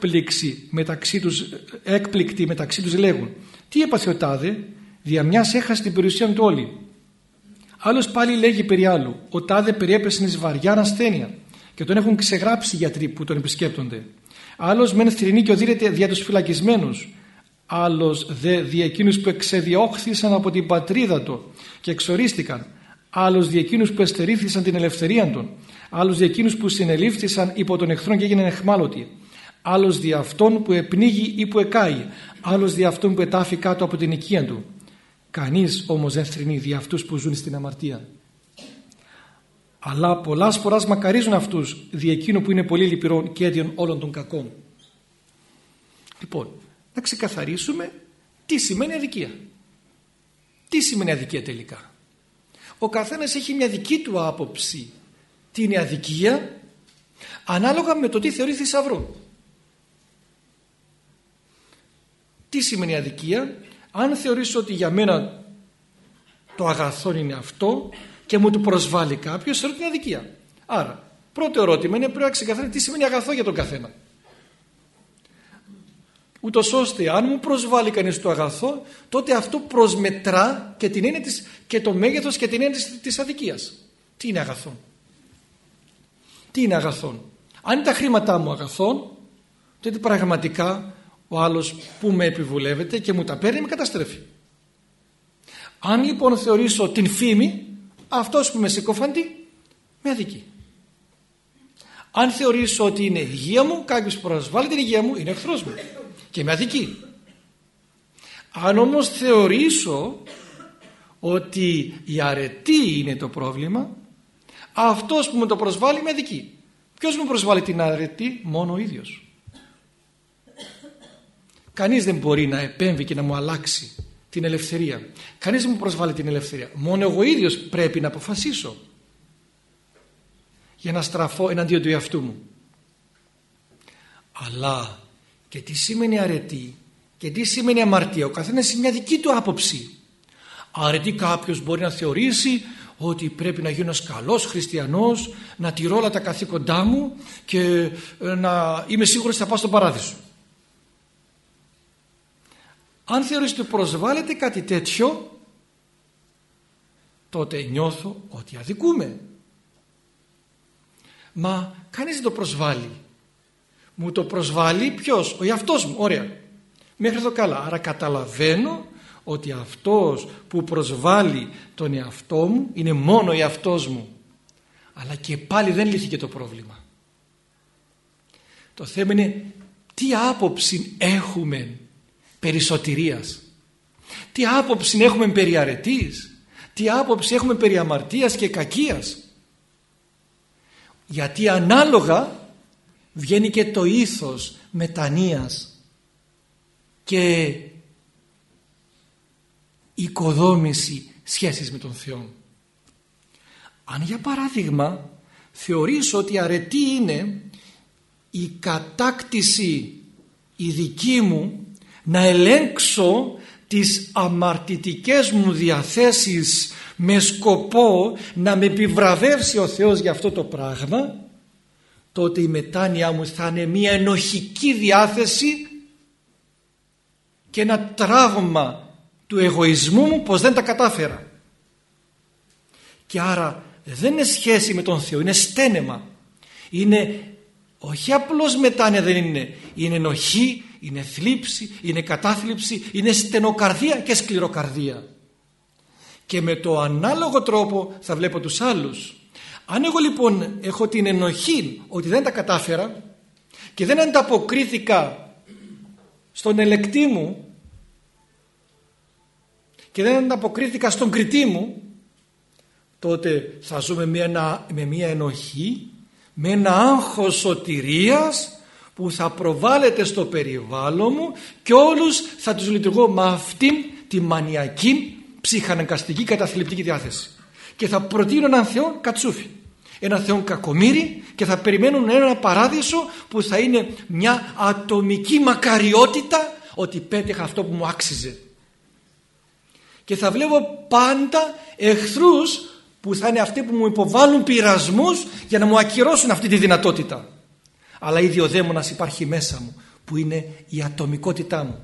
έκπληκτοι μεταξύ τους λέγουν τι έπαθε ο τάδε, δια μιας έχασε την περιουσία του όλη. Άλλος πάλι λέγει περί άλλου, ο τάδε περιέπεσε εις βαριά ασθένεια και τον έχουν ξεγράψει οι γιατροί που τον επισκέπτονται. Άλλος μεν θρηνεί και οδύρεται δια τους φυλακισμένους, άλλος δε δια εκείνους που εξεδιώχθησαν από την πατρίδα του και εξορίστηκαν, άλλος δια εκείνους που εστερήθησαν την ελευθερία των, άλλος δια εκείνους που συνελήφθησαν υπό τον εχθρόν και έγιναν εχμάλωτοι, άλλος δια αυτόν που επνίγει ή που εκάει, άλλος δια αυτόν που ετάφει κάτω από την οικία του. Κανείς όμως δεν θρηνεί δια αυτούς που ζουν στην αμαρτία. Αλλά πολλάς φοράς μακαρίζουν αυτούς δι' εκείνο που είναι πολύ λυπηρόν και αίτιον όλων των κακών. Λοιπόν, να ξεκαθαρίσουμε τι σημαίνει αδικία. Τι σημαίνει αδικία τελικά. Ο καθένας έχει μια δική του άποψη τι είναι αδικία ανάλογα με το τι θεωρεί θησαυρό. Τι σημαίνει αδικία? Αν θεωρήσω ότι για μένα το αγαθό είναι αυτό και μου το προσβάλλει κάποιος, θεωρώ ότι είναι αδικία. Άρα, πρώτο ερώτημα είναι πρέπει να ξεκαθαρίσει τι σημαίνει αγαθό για τον καθένα. Ούτως ώστε αν μου προσβάλλει κανείς το αγαθό, τότε αυτό προσμετρά και την έννοια της, και το μέγεθος και την έννοια της αδικίας. Τι είναι αγαθό? Τι είναι αγαθό? Αν είναι τα χρήματά μου αγαθό, τότε πραγματικά ο άλλος που με επιβουλεύεται και μου τα παίρνει με καταστρέφει. Αν λοιπόν θεωρήσω την φήμη, αυτός που με συκοφαντεί με αδικεί. Αν θεωρήσω ότι είναι η υγεία μου, κάποιος που προσβάλλει την υγεία μου είναι εχθρός μου και με αδικεί. Αν όμως θεωρήσω ότι η αρετή είναι το πρόβλημα, αυτός που με το προσβάλλει με αδικεί. Ποιος μου προσβάλλει την αρετή? Μόνο ο ίδιος. Κανείς δεν μπορεί να επέμβει και να μου αλλάξει την ελευθερία. Κανείς δεν μου προσβάλλει την ελευθερία. Μόνο εγώ ίδιος πρέπει να αποφασίσω. για να στραφώ εναντίον του εαυτού μου. Αλλά και τι σημαίνει αρετή και τι σημαίνει αμαρτία, ο καθένας έχει μια δική του άποψη. Αρετή κάποιος μπορεί να θεωρήσει ότι πρέπει να γίνω ένας καλός χριστιανός, να τηρώ όλα τα καθήκοντά μου και να είμαι σίγουρος ότι θα πάω στον παράδεισο. Αν θεωρείς ότι προσβάλλεται κάτι τέτοιο, τότε νιώθω ότι αδικούμε. Μα κανείς δεν το προσβάλλει. Μου το προσβάλλει ποιος? Ο εαυτός μου. Ωραία. Μέχρι εδώ καλά. Άρα καταλαβαίνω ότι αυτός που προσβάλλει τον εαυτό μου είναι μόνο ο εαυτός μου. Αλλά και πάλι δεν λύθηκε το πρόβλημα. Το θέμα είναι τι άποψη έχουμε περί σωτηρίας, τι άποψη έχουμε περί αρετής, τι άποψη έχουμε περί αμαρτίας και κακίας. Γιατί ανάλογα βγαίνει και το ήθος μετανοίας και οικοδόμηση σχέσης με τον Θεό. Αν για παράδειγμα θεωρήσω ότι αρετή είναι η κατάκτηση η δική μου να ελέγξω τις αμαρτητικές μου διαθέσεις με σκοπό να με επιβραβεύσει ο Θεός για αυτό το πράγμα, τότε η μετάνοια μου θα είναι μια ενοχική διάθεση και ένα τραύμα του εγωισμού μου πως δεν τα κατάφερα. Και άρα δεν είναι σχέση με τον Θεό, είναι στένεμα. Είναι όχι απλώς μετάνοια, δεν είναι. Είναι ενοχή, είναι θλίψη, είναι κατάθλιψη, είναι στενοκαρδία και σκληροκαρδία. Και με το ανάλογο τρόπο θα βλέπω τους άλλους. Αν εγώ λοιπόν έχω την ενοχή ότι δεν τα κατάφερα και δεν ανταποκρίθηκα στον ελεκτή μου και δεν ανταποκρίθηκα στον κριτή μου, τότε θα ζούμε με μια ενοχή, με ένα άγχος σωτηρίας που θα προβάλλεται στο περιβάλλον μου και όλους θα τους λειτουργώ με αυτήν τη μανιακή ψυχαναγκαστική καταθλιπτική διάθεση. Και θα προτείνω έναν Θεό κατσούφι, έναν Θεό κακομοίρη, και θα περιμένουν ένα παράδεισο που θα είναι μια ατομική μακαριότητα ότι πέτυχα αυτό που μου άξιζε. Και θα βλέπω πάντα εχθρούς που θα είναι αυτοί που μου υποβάλλουν πειρασμούς για να μου ακυρώσουν αυτή τη δυνατότητα. Αλλά ήδη ο δαίμονας υπάρχει μέσα μου, που είναι η ατομικότητά μου,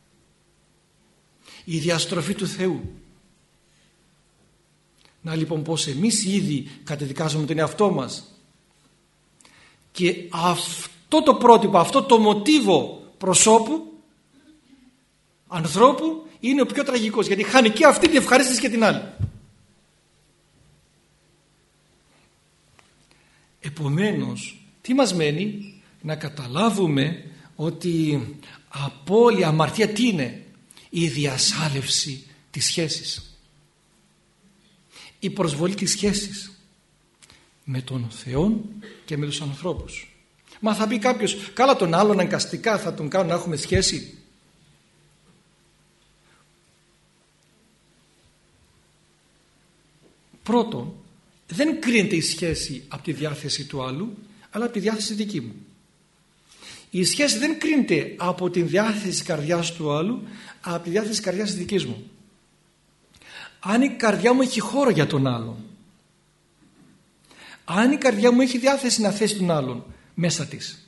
η διαστροφή του Θεού. Να λοιπόν πως εμείς ήδη καταδικάζουμε τον εαυτό μας, και αυτό το πρότυπο, αυτό το μοτίβο προσώπου, ανθρώπου, είναι ο πιο τραγικός, γιατί χάνει και αυτή την ευχαρίστηση και την άλλη. Επομένως, τι μας μένει? Να καταλάβουμε ότι απώλεια, αμαρτία τι είναι? Η διασάλευση της σχέσης, η προσβολή της σχέσης με τον Θεό και με τους ανθρώπους. Μα θα πει κάποιος, καλά τον άλλον αναγκαστικά θα τον κάνουν να έχουμε σχέση. Πρώτον, δεν κρίνεται η σχέση από τη διάθεση του άλλου, αλλά από τη διάθεση δική μου. Η σχέση δεν κρίνεται από τη διάθεση της καρδιάς του άλλου, αλλά από τη διάθεση της καρδιάς της δικής μου. Αν η καρδιά μου έχει χώρο για τον άλλον, αν η καρδιά μου έχει διάθεση να θέσει τον άλλον μέσα της,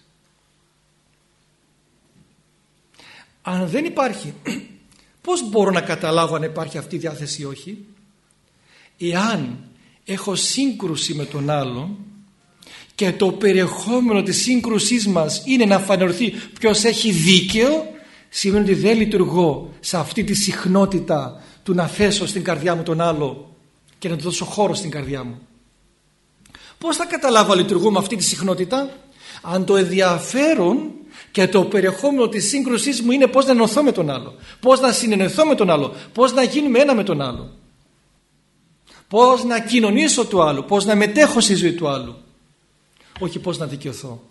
αν δεν υπάρχει, πώς μπορώ να καταλάβω αν υπάρχει αυτή η διάθεση ή όχι? Εάν έχω σύγκρουση με τον άλλον και το περιεχόμενο της σύγκρουσής μας είναι να φανερωθεί ποιος έχει δίκαιο, σημαίνει ότι δεν λειτουργώ σε αυτή τη συχνότητα του να θέσω στην καρδιά μου τον άλλο και να του δώσω χώρο στην καρδιά μου. Πώς θα καταλάβω αν λειτουργώ με αυτή τη συχνότητα? Αν το ενδιαφέρον και το περιεχόμενο της σύγκρουσής μου είναι πώς να ενωθώ με τον άλλο, πώς να συνεννοηθώ με τον άλλο, πώς να γίνουμε ένα με τον άλλο, πώς να κοινωνήσω του άλλου, πώς να μετέχω στη ζωή του άλλου, όχι πώς να δικαιωθώ.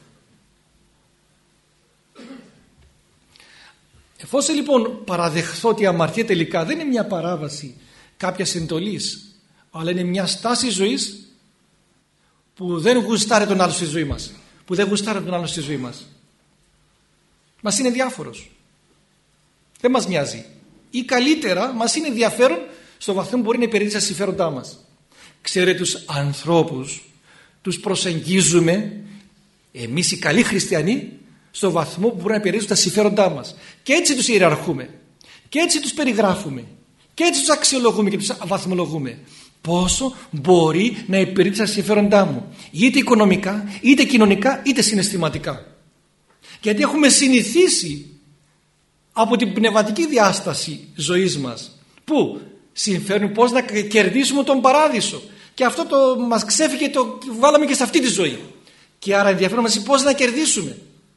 Εφόσον λοιπόν παραδεχθώ ότι η αμαρτία τελικά δεν είναι μια παράβαση κάποιας εντολής, αλλά είναι μια στάση ζωής που δεν γουστάρει τον άλλο στη ζωή μας, που δεν γουστάρει τον άλλο στη ζωή μας. Μας είναι διάφορος. Δεν μας μοιάζει. Ή καλύτερα μας είναι ενδιαφέρον στο βαθμό που μπορεί να υπηρετήσει τα συμφέροντά μας. Ξέρετε, τους ανθρώπους τους προσεγγίζουμε εμείς οι καλοί χριστιανοί στο βαθμό που μπορούν να υπηρετήσουν τα συμφέροντά μας. Και έτσι τους ιεραρχούμε. Και έτσι τους περιγράφουμε. Και έτσι τους αξιολογούμε και τους βαθμολογούμε. Πόσο μπορεί να υπηρετήσει τα συμφέροντά μου, είτε οικονομικά, είτε κοινωνικά, είτε συναισθηματικά. Γιατί έχουμε συνηθίσει από την πνευματική διάσταση ζωής μας, που συμφέρουν πώς να κερδίσουμε τον παράδεισο, και αυτό μας ξέφυγε, το βάλαμε και σε αυτή τη ζωή, και άρα ενδιαφέρον μας είναι πώς να κερδίσουμε.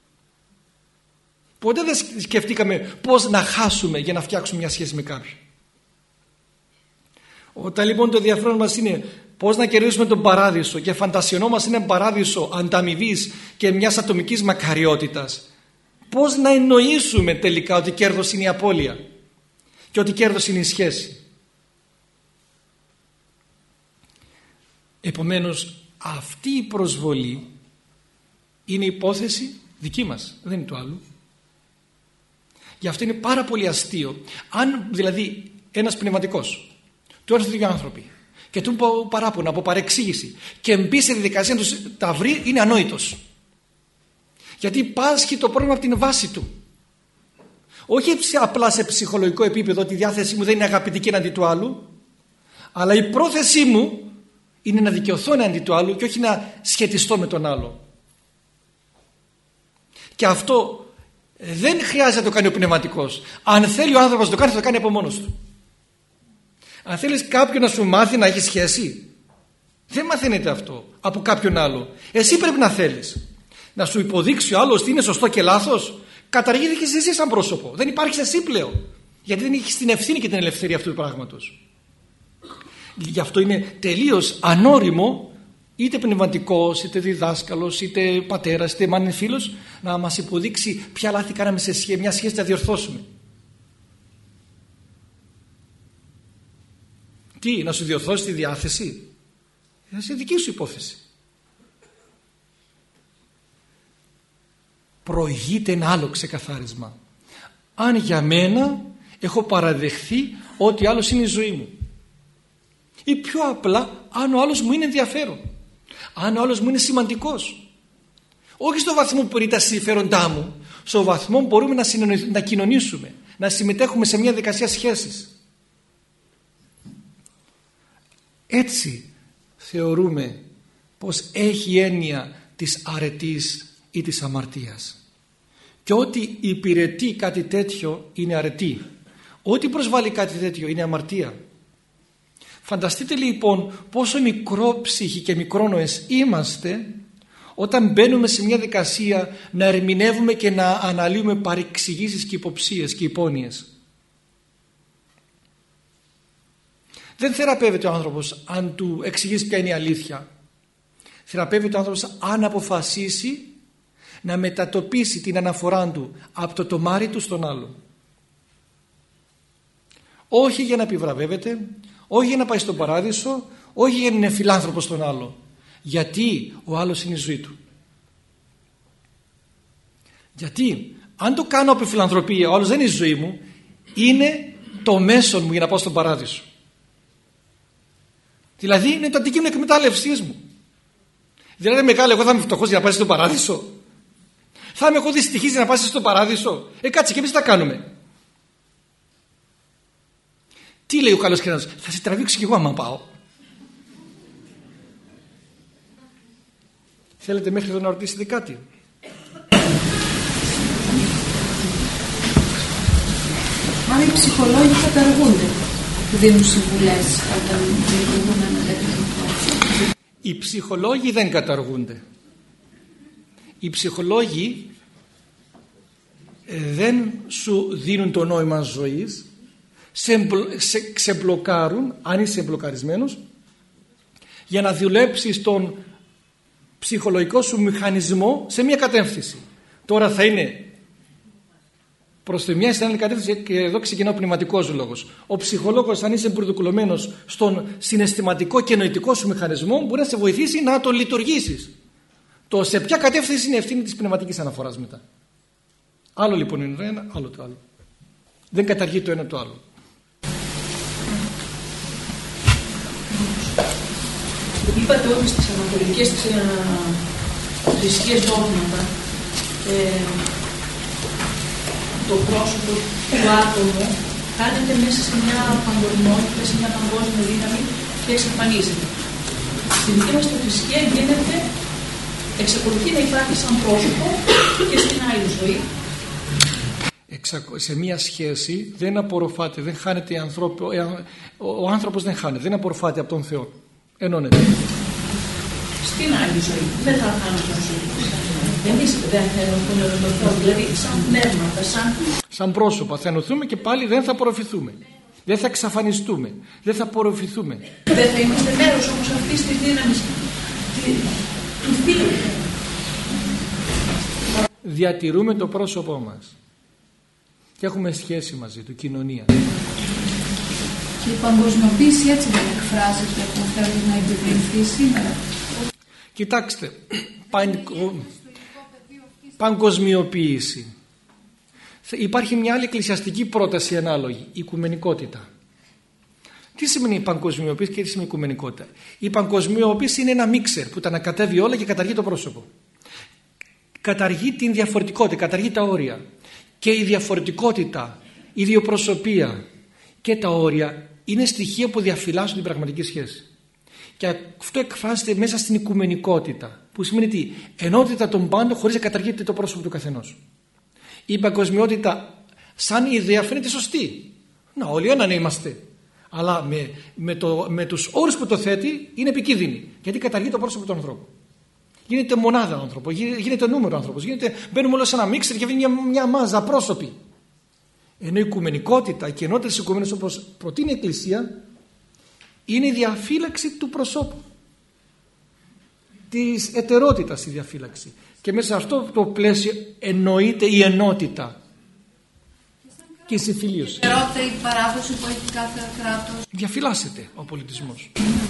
Ποτέ δεν σκεφτήκαμε πώς να χάσουμε για να φτιάξουμε μια σχέση με κάποιον. Όταν λοιπόν το ενδιαφέρον μας είναι πώς να κερδίσουμε τον παράδεισο και φαντασιωνόμαστε έναν παράδεισο ανταμοιβής και μιας ατομικής μακαριότητας, πώς να εννοήσουμε τελικά ότι κέρδος είναι η απώλεια και ότι κέρδος είναι η σχέση. Επομένως, αυτή η προσβολή είναι υπόθεση δική μας, δεν είναι το άλλο. Γι' αυτό είναι πάρα πολύ αστείο. Αν δηλαδή ένας πνευματικός του έρθουν δύο άνθρωποι και του πω παράπονα από παρεξήγηση και μπει σε διαδικασία να τους τα βρει, είναι ανόητος. Γιατί πάσχει το πρόβλημα από την βάση του. Όχι απλά σε ψυχολογικό επίπεδο ότι η διάθεσή μου δεν είναι αγαπητική εναντί του άλλου, αλλά η πρόθεσή μου είναι να δικαιωθώ εναντί του άλλου και όχι να σχετιστώ με τον άλλο. Και αυτό δεν χρειάζεται να το κάνει ο πνευματικός. Αν θέλει ο άνθρωπος να το κάνει, θα το κάνει από μόνος του. Αν θέλεις κάποιον να σου μάθει να έχει σχέση, δεν μαθαίνεται αυτό από κάποιον άλλο. Εσύ πρέπει να θέλεις. Να σου υποδείξει ο άλλος τι είναι σωστό και λάθος. Καταργήθηκες εσύ σαν πρόσωπο. Δεν υπάρχεις εσύ πλέον. Γιατί δεν έχεις την ευθύνη και την ελευθερία αυτού του πράγματος. Γι' αυτό είναι τελείως ανώριμο, είτε πνευματικός, είτε διδάσκαλος, είτε πατέρας, είτε μάλλον φίλος, να μας υποδείξει ποια λάθη κάναμε σε μια σχέση να διορθώσουμε. Τι, να σου διορθώσει τη διάθεση? Είναι δική σου υπόθεση. Προηγείται ένα άλλο ξεκαθάρισμα. Αν για μένα έχω παραδεχθεί ότι άλλος είναι η ζωή μου, ή πιο απλά αν ο άλλος μου είναι ενδιαφέρον, αν ο άλλος μου είναι σημαντικός, όχι στο βαθμό που είναι τα συμφέροντά μου, στο βαθμό που μπορούμε να κοινωνήσουμε, να συμμετέχουμε σε μια διαδικασία σχέσης. Έτσι θεωρούμε πως έχει έννοια της αρετής ή της αμαρτίας, και ό,τι υπηρετεί κάτι τέτοιο είναι αρετή, ό,τι προσβάλλει κάτι τέτοιο είναι αμαρτία. Φανταστείτε λοιπόν πόσο μικρόψυχοι και μικρόνοες είμαστε όταν μπαίνουμε σε μια δικασία να ερμηνεύουμε και να αναλύουμε παρεξηγήσεις και υποψίες και υπόνοιες. Δεν θεραπεύεται ο άνθρωπος αν του εξηγήσει ποια είναι η αλήθεια. Θεραπεύεται ο άνθρωπος αν αποφασίσει να μετατοπίσει την αναφορά του από το τομάρι του στον άλλο. Όχι για να επιβραβεύεται, όχι για να πάει στον παράδεισο, όχι για να είναι φιλάνθρωπος στον άλλο. Γιατί ο άλλος είναι η ζωή του. Γιατί αν το κάνω από φιλανθρωπία, ο άλλος δεν είναι η ζωή μου, είναι το μέσον μου για να πάω στον παράδεισο. Δηλαδή είναι το αντικείμενο εκμετάλλευσής μου. Δηλαδή μεγάλο, εγώ θα είμαι φτωχός για να πάει στον παράδεισο? Θα είμαι εγώ δυστυχής για να πάει στον παράδεισο? Κάτσε και εμείς τα κάνουμε. Τι λέει ο καλός Χριστιανός? Θα σε τραβήξω κι εγώ άμα πάω. Θέλετε μέχρι εδώ να ρωτήσετε κάτι? Αν οι ψυχολόγοι καταργούνται, δίνουν συμβουλές όταν λειτουργούν ένα τέτοιο? Οι ψυχολόγοι δεν καταργούνται. Οι ψυχολόγοι δεν σου δίνουν το νόημα ζωής, σε ξεμπλοκάρουν, αν είσαι μπλοκαρισμένος, για να δουλέψεις τον ψυχολογικό σου μηχανισμό σε μια κατεύθυνση. Τώρα θα είναι προς τη μια ή στην άλλη κατεύθυνση, και εδώ ξεκινά ο πνευματικός λόγος. Ο ψυχολόγος, αν είσαι μπουρδουκλωμένος στον συναισθηματικό και νοητικό σου μηχανισμό, μπορεί να σε βοηθήσει να το λειτουργήσεις. Το σε ποια κατεύθυνση είναι ευθύνη της πνευματικής αναφοράς μετά. Άλλο λοιπόν είναι το ένα, άλλο το άλλο. Δεν καταργεί το ένα το άλλο. Είπατε ότι στις ανατολικές θρησκείες δόγματα το πρόσωπο του άτομου χάνεται μέσα σε μια παγκοσμιότητα, σε μια παγκόσμια δύναμη και εξαφανίζεται. Στη δική μας θρησκεία γίνεται, εξακολουθεί να υπάρχει σαν πρόσωπο και στην άλλη ζωή. Σε μια σχέση δεν απορροφάται, δεν χάνεται ο άνθρωπος δεν χάνεται, δεν απορροφάται από τον Θεό. Ενώνεται. Στην άλλη ζωή δεν θα χάνουν τον Θεό. Εμείς δεν θα ενωθούμε με τον Θεό, δηλαδή σαν πνεύματα, σαν πρόσωπα θα ενωθούμε και πάλι δεν θα απορροφηθούμε. Δεν θα εξαφανιστούμε, δεν θα απορροφηθούμε. Δεν θα είμαστε μέρος όμως αυτής της δύναμης του Θεού. Διατηρούμε το πρόσωπό μας και έχουμε σχέση μαζί του, κοινωνία. Και η παγκοσμιοποίηση έτσι δεν εκφράζεται που θέλει να επιβληθεί σήμερα. Κοιτάξτε, παγκοσμιοποίηση. Υπάρχει μια άλλη εκκλησιαστική πρόταση ανάλογη, η οικουμενικότητα. Τι σημαίνει η παγκοσμιοποίηση και τι σημαίνει η οικουμενικότητα? Η παγκοσμιοποίηση είναι ένα μίξερ που τα ανακατεύει όλα και καταργεί το πρόσωπο. Καταργεί την διαφορετικότητα, καταργεί τα όρια. Και η διαφορετικότητα, η ιδιοπροσωπία και τα όρια είναι στοιχεία που διαφυλάσσουν την πραγματική σχέση. Και αυτό εκφράζεται μέσα στην οικουμενικότητα, που σημαίνει τι? Ενότητα των πάντων χωρίς να καταργείται το πρόσωπο του καθενός. Η παγκοσμιότητα σαν ιδέα φαίνεται σωστή. Να, όλοι έναν είμαστε. Αλλά με τους όρους που το θέτει είναι επικίνδυνη. Γιατί καταργεί το πρόσωπο του ανθρώπου. Γίνεται μονάδα άνθρωπο, γίνεται νούμερο άνθρωπος. Μπαίνουμε όλα σε ένα μίξερ και βγαίνει μια μάζα πρόσωποι. Ενώ η οικουμενικότητα και η ενότητα της οικουμένης, όπως προτείνει η Εκκλησία, είναι η διαφύλαξη του προσώπου. Της ετερότητας η διαφύλαξη. Και μέσα σε αυτό το πλαίσιο εννοείται η ενότητα και η συμφιλίωση. Ερώτα η παράδοση που έχει κάθε κράτος. Διαφυλάσσεται ο πολιτισμός.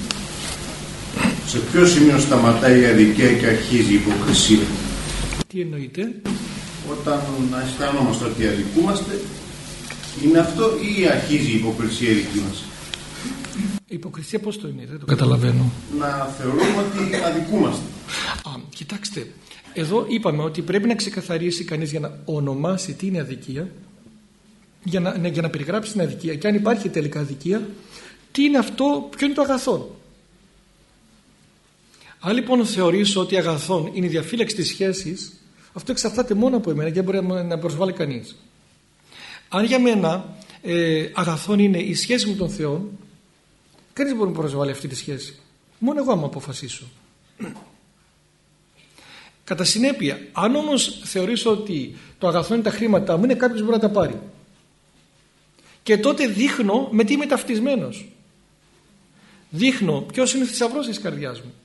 Σε ποιο σημείο σταματάει η αδικία και αρχίζει η υποκρισία? Τι εννοείται? Όταν αισθανόμαστε ότι αδικούμαστε, είναι αυτό ή αρχίζει η υποκρισία δική μας? Η υποκρισία πώς το είναι? Δεν το καταλαβαίνω. Να θεωρούμε ότι αδικούμαστε. Κοιτάξτε, εδώ είπαμε ότι πρέπει να ξεκαθαρίσει κανείς για να ονομάσει τι είναι αδικία, για να περιγράψει την αδικία, και αν υπάρχει τελικά αδικία, τι είναι αυτό, ποιο είναι το αγαθόν. Αν λοιπόν θεωρήσω ότι αγαθόν είναι η διαφύλαξη της σχέσης, αυτό εξαρτάται μόνο από εμένα και δεν μπορεί να προσβάλλει κανείς. Αν για μένα αγαθόν είναι η σχέση με τον Θεό, κανείς δεν μπορεί να προσβάλλει αυτή τη σχέση. Μόνο εγώ άμα αποφασίσω. Κατά συνέπεια, αν όμως θεωρήσω ότι το αγαθόν είναι τα χρήματά μου, είναι κάποιος που μπορεί να τα πάρει. Και τότε δείχνω με τι είμαι ταυτισμένος. Δείχνω ποιος είναι ο θησαυρός της καρδιάς μου.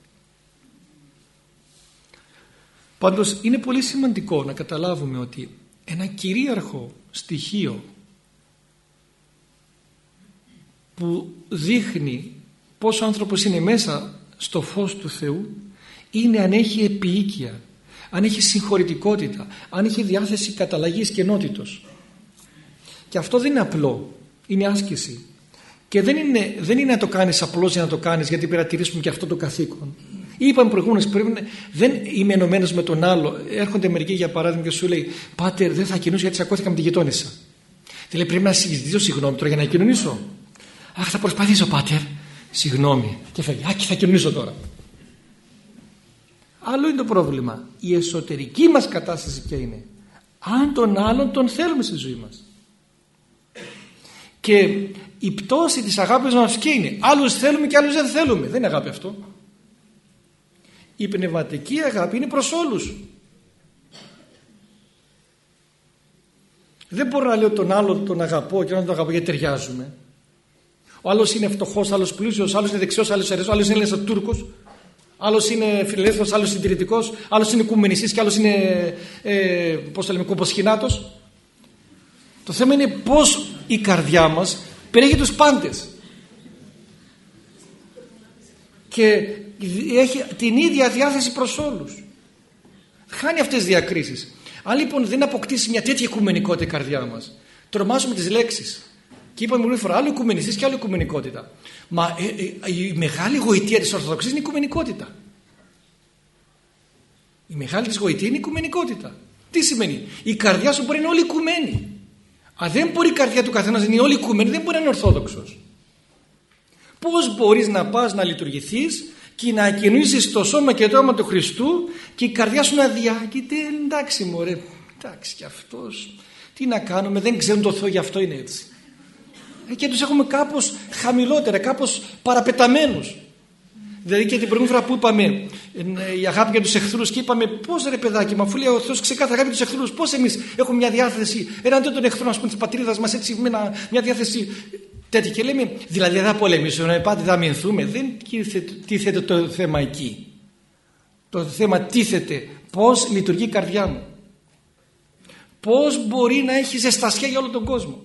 Πάντως είναι πολύ σημαντικό να καταλάβουμε ότι ένα κυρίαρχο στοιχείο που δείχνει πως ο άνθρωπος είναι μέσα στο φως του Θεού είναι αν έχει επίοικια, αν έχει συγχωρητικότητα, αν έχει διάθεση καταλλαγής και ενότητος. Και αυτό δεν είναι απλό, είναι άσκηση. Και δεν είναι να το κάνεις απλώς για να το κάνεις, γιατί παρατηρήσουμε και αυτό το καθήκον. Είπαμε προηγούμενος, δεν είμαι ενωμένος με τον άλλο. Έρχονται μερικοί για παράδειγμα και σου λέει: Πάτερ, δεν θα κοινωνήσω γιατί τσακώθηκα με τη γειτόνισσα. Τι λέει: Πρέπει να συζητήσω συγγνώμη τώρα για να κοινωνήσω. Αχ, θα προσπαθήσω, Πάτερ. Συγγνώμη. Και φεύγει. Αχ, θα κοινωνήσω τώρα. Άλλο είναι το πρόβλημα. Η εσωτερική μας κατάσταση ποια είναι? Αν τον άλλον τον θέλουμε στη ζωή μας. Και η πτώση της αγάπης μας ποια είναι? Άλλους θέλουμε και άλλους δεν θέλουμε. Δεν είναι αγάπη αυτό. Η πνευματική αγάπη είναι προς όλους. Δεν μπορώ να λέω τον άλλον τον αγαπώ και να τον αγαπώ γιατί ταιριάζουμε. Ο άλλος είναι φτωχός, άλλος πλούσιος, άλλος είναι δεξιός, άλλος είναι αριστερός, άλλος είναι Έλληνας Τούρκος, άλλος είναι φιλελεύθερος, άλλος είναι συντηρητικός, άλλος είναι οικουμενιστής και άλλος είναι κομποσχηνάτος. Το θέμα είναι πως η καρδιά μας περιέχει τους πάντες και έχει την ίδια διάθεση προς όλους. Χάνει αυτές τις διακρίσεις. Αν λοιπόν δεν αποκτήσει μια τέτοια οικουμενικότητα η καρδιά μας, τρομάζουμε τις λέξεις. Και είπαμε μια φορά άλλο οικουμενιστής και άλλο οικουμενικότητα. Μα η μεγάλη γοητεία της Ορθοδοξίας είναι η οικουμενικότητα. Η μεγάλη της γοητεία είναι η οικουμενικότητα. Τι σημαίνει? Η καρδιά σου μπορεί να είναι όλη οικουμένη. Αν δεν μπορεί η καρδιά του καθένας να είναι όλη οικουμένη, δεν μπορεί να είναι Ορθόδοξος. Πώς μπορείς να πας να λειτουργηθείς και να κοινωνήσεις το σώμα και το αίμα του Χριστού και η καρδιά σου να διάγεται? Εντάξει μωρέ, εντάξει κι αυτός, τι να κάνουμε, δεν ξέρουν το Θεό, γι' αυτό είναι έτσι. Και τους έχουμε κάπως χαμηλότερα, κάπως παραπεταμένους. Δηλαδή και την προηγούμενη φορά που είπαμε η αγάπη για τους εχθρούς και είπαμε πώς ρε παιδάκι μου, αφού λέει ο Θεός ξεκάθαρα αγάπη για τους εχθρούς, πώς εμείς έχουμε μια διάθεση εναντίον των εχθρών, ας πούμε, της πατρίδας μας, έτσι με μια διάθεση τέτοια, και λέμε δηλαδή δεν θα πολεμήσουμε, πάτε θα αμυνθούμε. Δεν τίθεται το θέμα εκεί. Το θέμα τίθεται πώς λειτουργεί η καρδιά μου, πώς μπορεί να έχει ζεστασιά για όλο τον κόσμο.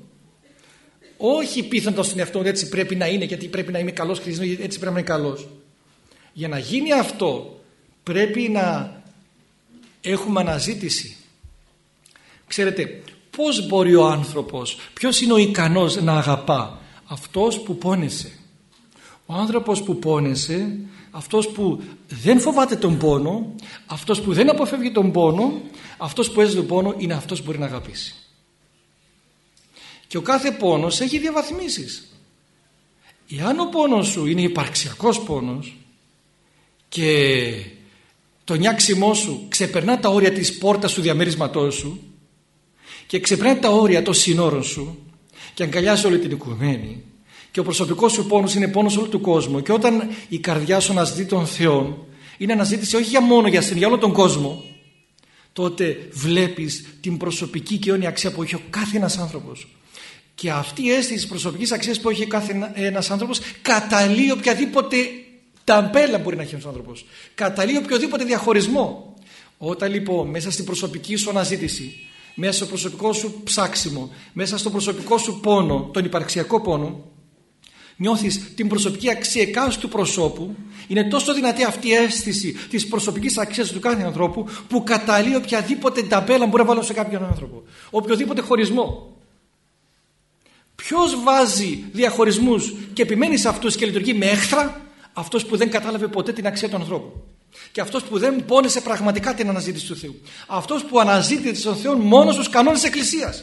Όχι πείθοντας τον εαυτό μου έτσι πρέπει να είναι, γιατί πρέπει να είμαι καλός χριστιανός, έτσι πρέπει να είναι καλός. Για να γίνει αυτό πρέπει να έχουμε αναζήτηση. Ξέρετε πώς μπορεί ο άνθρωπος, ποιος είναι ο ικανός να αγαπά? Αυτός που πόνεσε. Ο άνθρωπος που πόνεσε, αυτός που δεν φοβάται τον πόνο, αυτός που δεν αποφεύγει τον πόνο, αυτός που έζησε τον πόνο, είναι αυτός που μπορεί να αγαπήσει. Και ο κάθε πόνος έχει διαβαθμίσεις. Εάν ο πόνος σου είναι υπαρξιακός πόνος και το νιάξιμό σου ξεπερνά τα όρια της πόρτας του διαμέρισματός σου και ξεπερνά τα όρια των συνόρων σου και αγκαλιάζει όλη την οικουμένη, και ο προσωπικός σου πόνος είναι πόνος όλου του κόσμου, και όταν η καρδιά σου αναζητεί τον Θεό, είναι αναζήτηση όχι για μόνο για σένα, για όλο τον κόσμο, τότε βλέπεις την προσωπική και αιώνια αξία που έχει ο κάθε ένας άνθρωπος. Και αυτή η αίσθηση της προσωπικής αξίας που έχει κάθε ένας άνθρωπος καταλύει οποιαδήποτε ταμπέλα μπορεί να έχει ένας άνθρωπος. Καταλύει οποιοδήποτε διαχωρισμό. Όταν λοιπόν μέσα στην προσωπική σου αναζήτηση, μέσα στο προσωπικό σου ψάξιμο, μέσα στο προσωπικό σου πόνο, τον υπαρξιακό πόνο, νιώθεις την προσωπική αξία εκάστοτε του προσώπου, είναι τόσο δυνατή αυτή η αίσθηση της προσωπικής αξίας του κάθε ανθρώπου που καταλύει οποιαδήποτε ταμπέλα μπορεί να βάλω σε κάποιον άνθρωπο, οποιοδήποτε χωρισμό. Ποιος βάζει διαχωρισμούς και επιμένει σε αυτούς και λειτουργεί με έχθρα? Αυτός που δεν κατάλαβε ποτέ την αξία του ανθρώπου. Και αυτός που δεν πόνεσε πραγματικά την αναζήτηση του Θεού. Αυτός που αναζήτησε τον Θεό μόνο στους κανόνες της Εκκλησίας.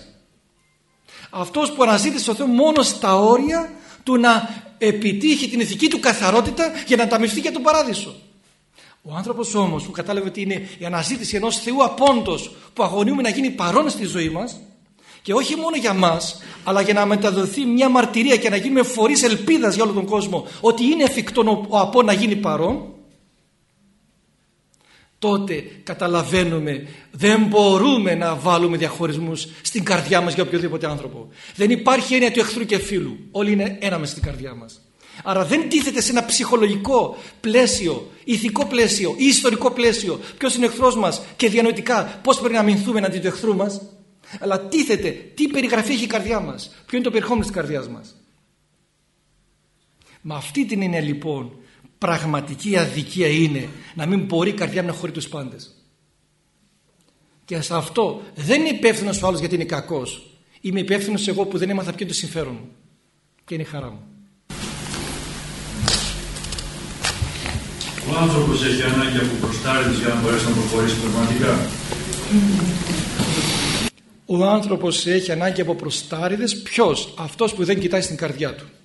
Αυτός που αναζήτησε τον Θεό μόνο στα όρια του να επιτύχει την ηθική του καθαρότητα για να ανταμυφθεί για τον παράδεισο. Ο άνθρωπος όμως που κατάλαβε ότι είναι η αναζήτηση ενός Θεού απόντος που αγωνιούμε να γίνει παρόν στη ζωή μας, και όχι μόνο για μας, αλλά για να μεταδοθεί μια μαρτυρία και να γίνουμε φορείς ελπίδας για όλο τον κόσμο ότι είναι εφικτό ο απόν να γίνει παρόν, τότε καταλαβαίνουμε δεν μπορούμε να βάλουμε διαχωρισμούς στην καρδιά μας για οποιοδήποτε άνθρωπο. Δεν υπάρχει έννοια του εχθρού και φίλου. Όλοι είναι ένα μες στην καρδιά μας. Άρα δεν τίθεται σε ένα ψυχολογικό πλαίσιο, ηθικό πλαίσιο ή ιστορικό πλαίσιο ποιος είναι ο εχθρός μας και διανοητικά πώς πρέπει να αμυνθούμε εναντί του εχθρού μας. Αλλά τίθεται τι περιγραφή έχει η καρδιά μας, ποιο είναι το περιεχόμενο της καρδιάς μας. Με αυτή την έννοια λοιπόν πραγματική αδικία είναι να μην μπορεί η καρδιά να χωρεί τους πάντες. Και σε αυτό δεν είναι υπεύθυνος ο άλλος γιατί είναι κακός. Είμαι υπεύθυνος εγώ που δεν έμαθα ποιο είναι το συμφέρον μου και είναι η χαρά μου. Ο άνθρωπος έχει ανάγκη από προστάριδες για να μπορέσει να προχωρήσει πνευματικά. Ο άνθρωπος έχει ανάγκη από προστάριδες. Ποιος? Αυτός που δεν κοιτάει στην καρδιά του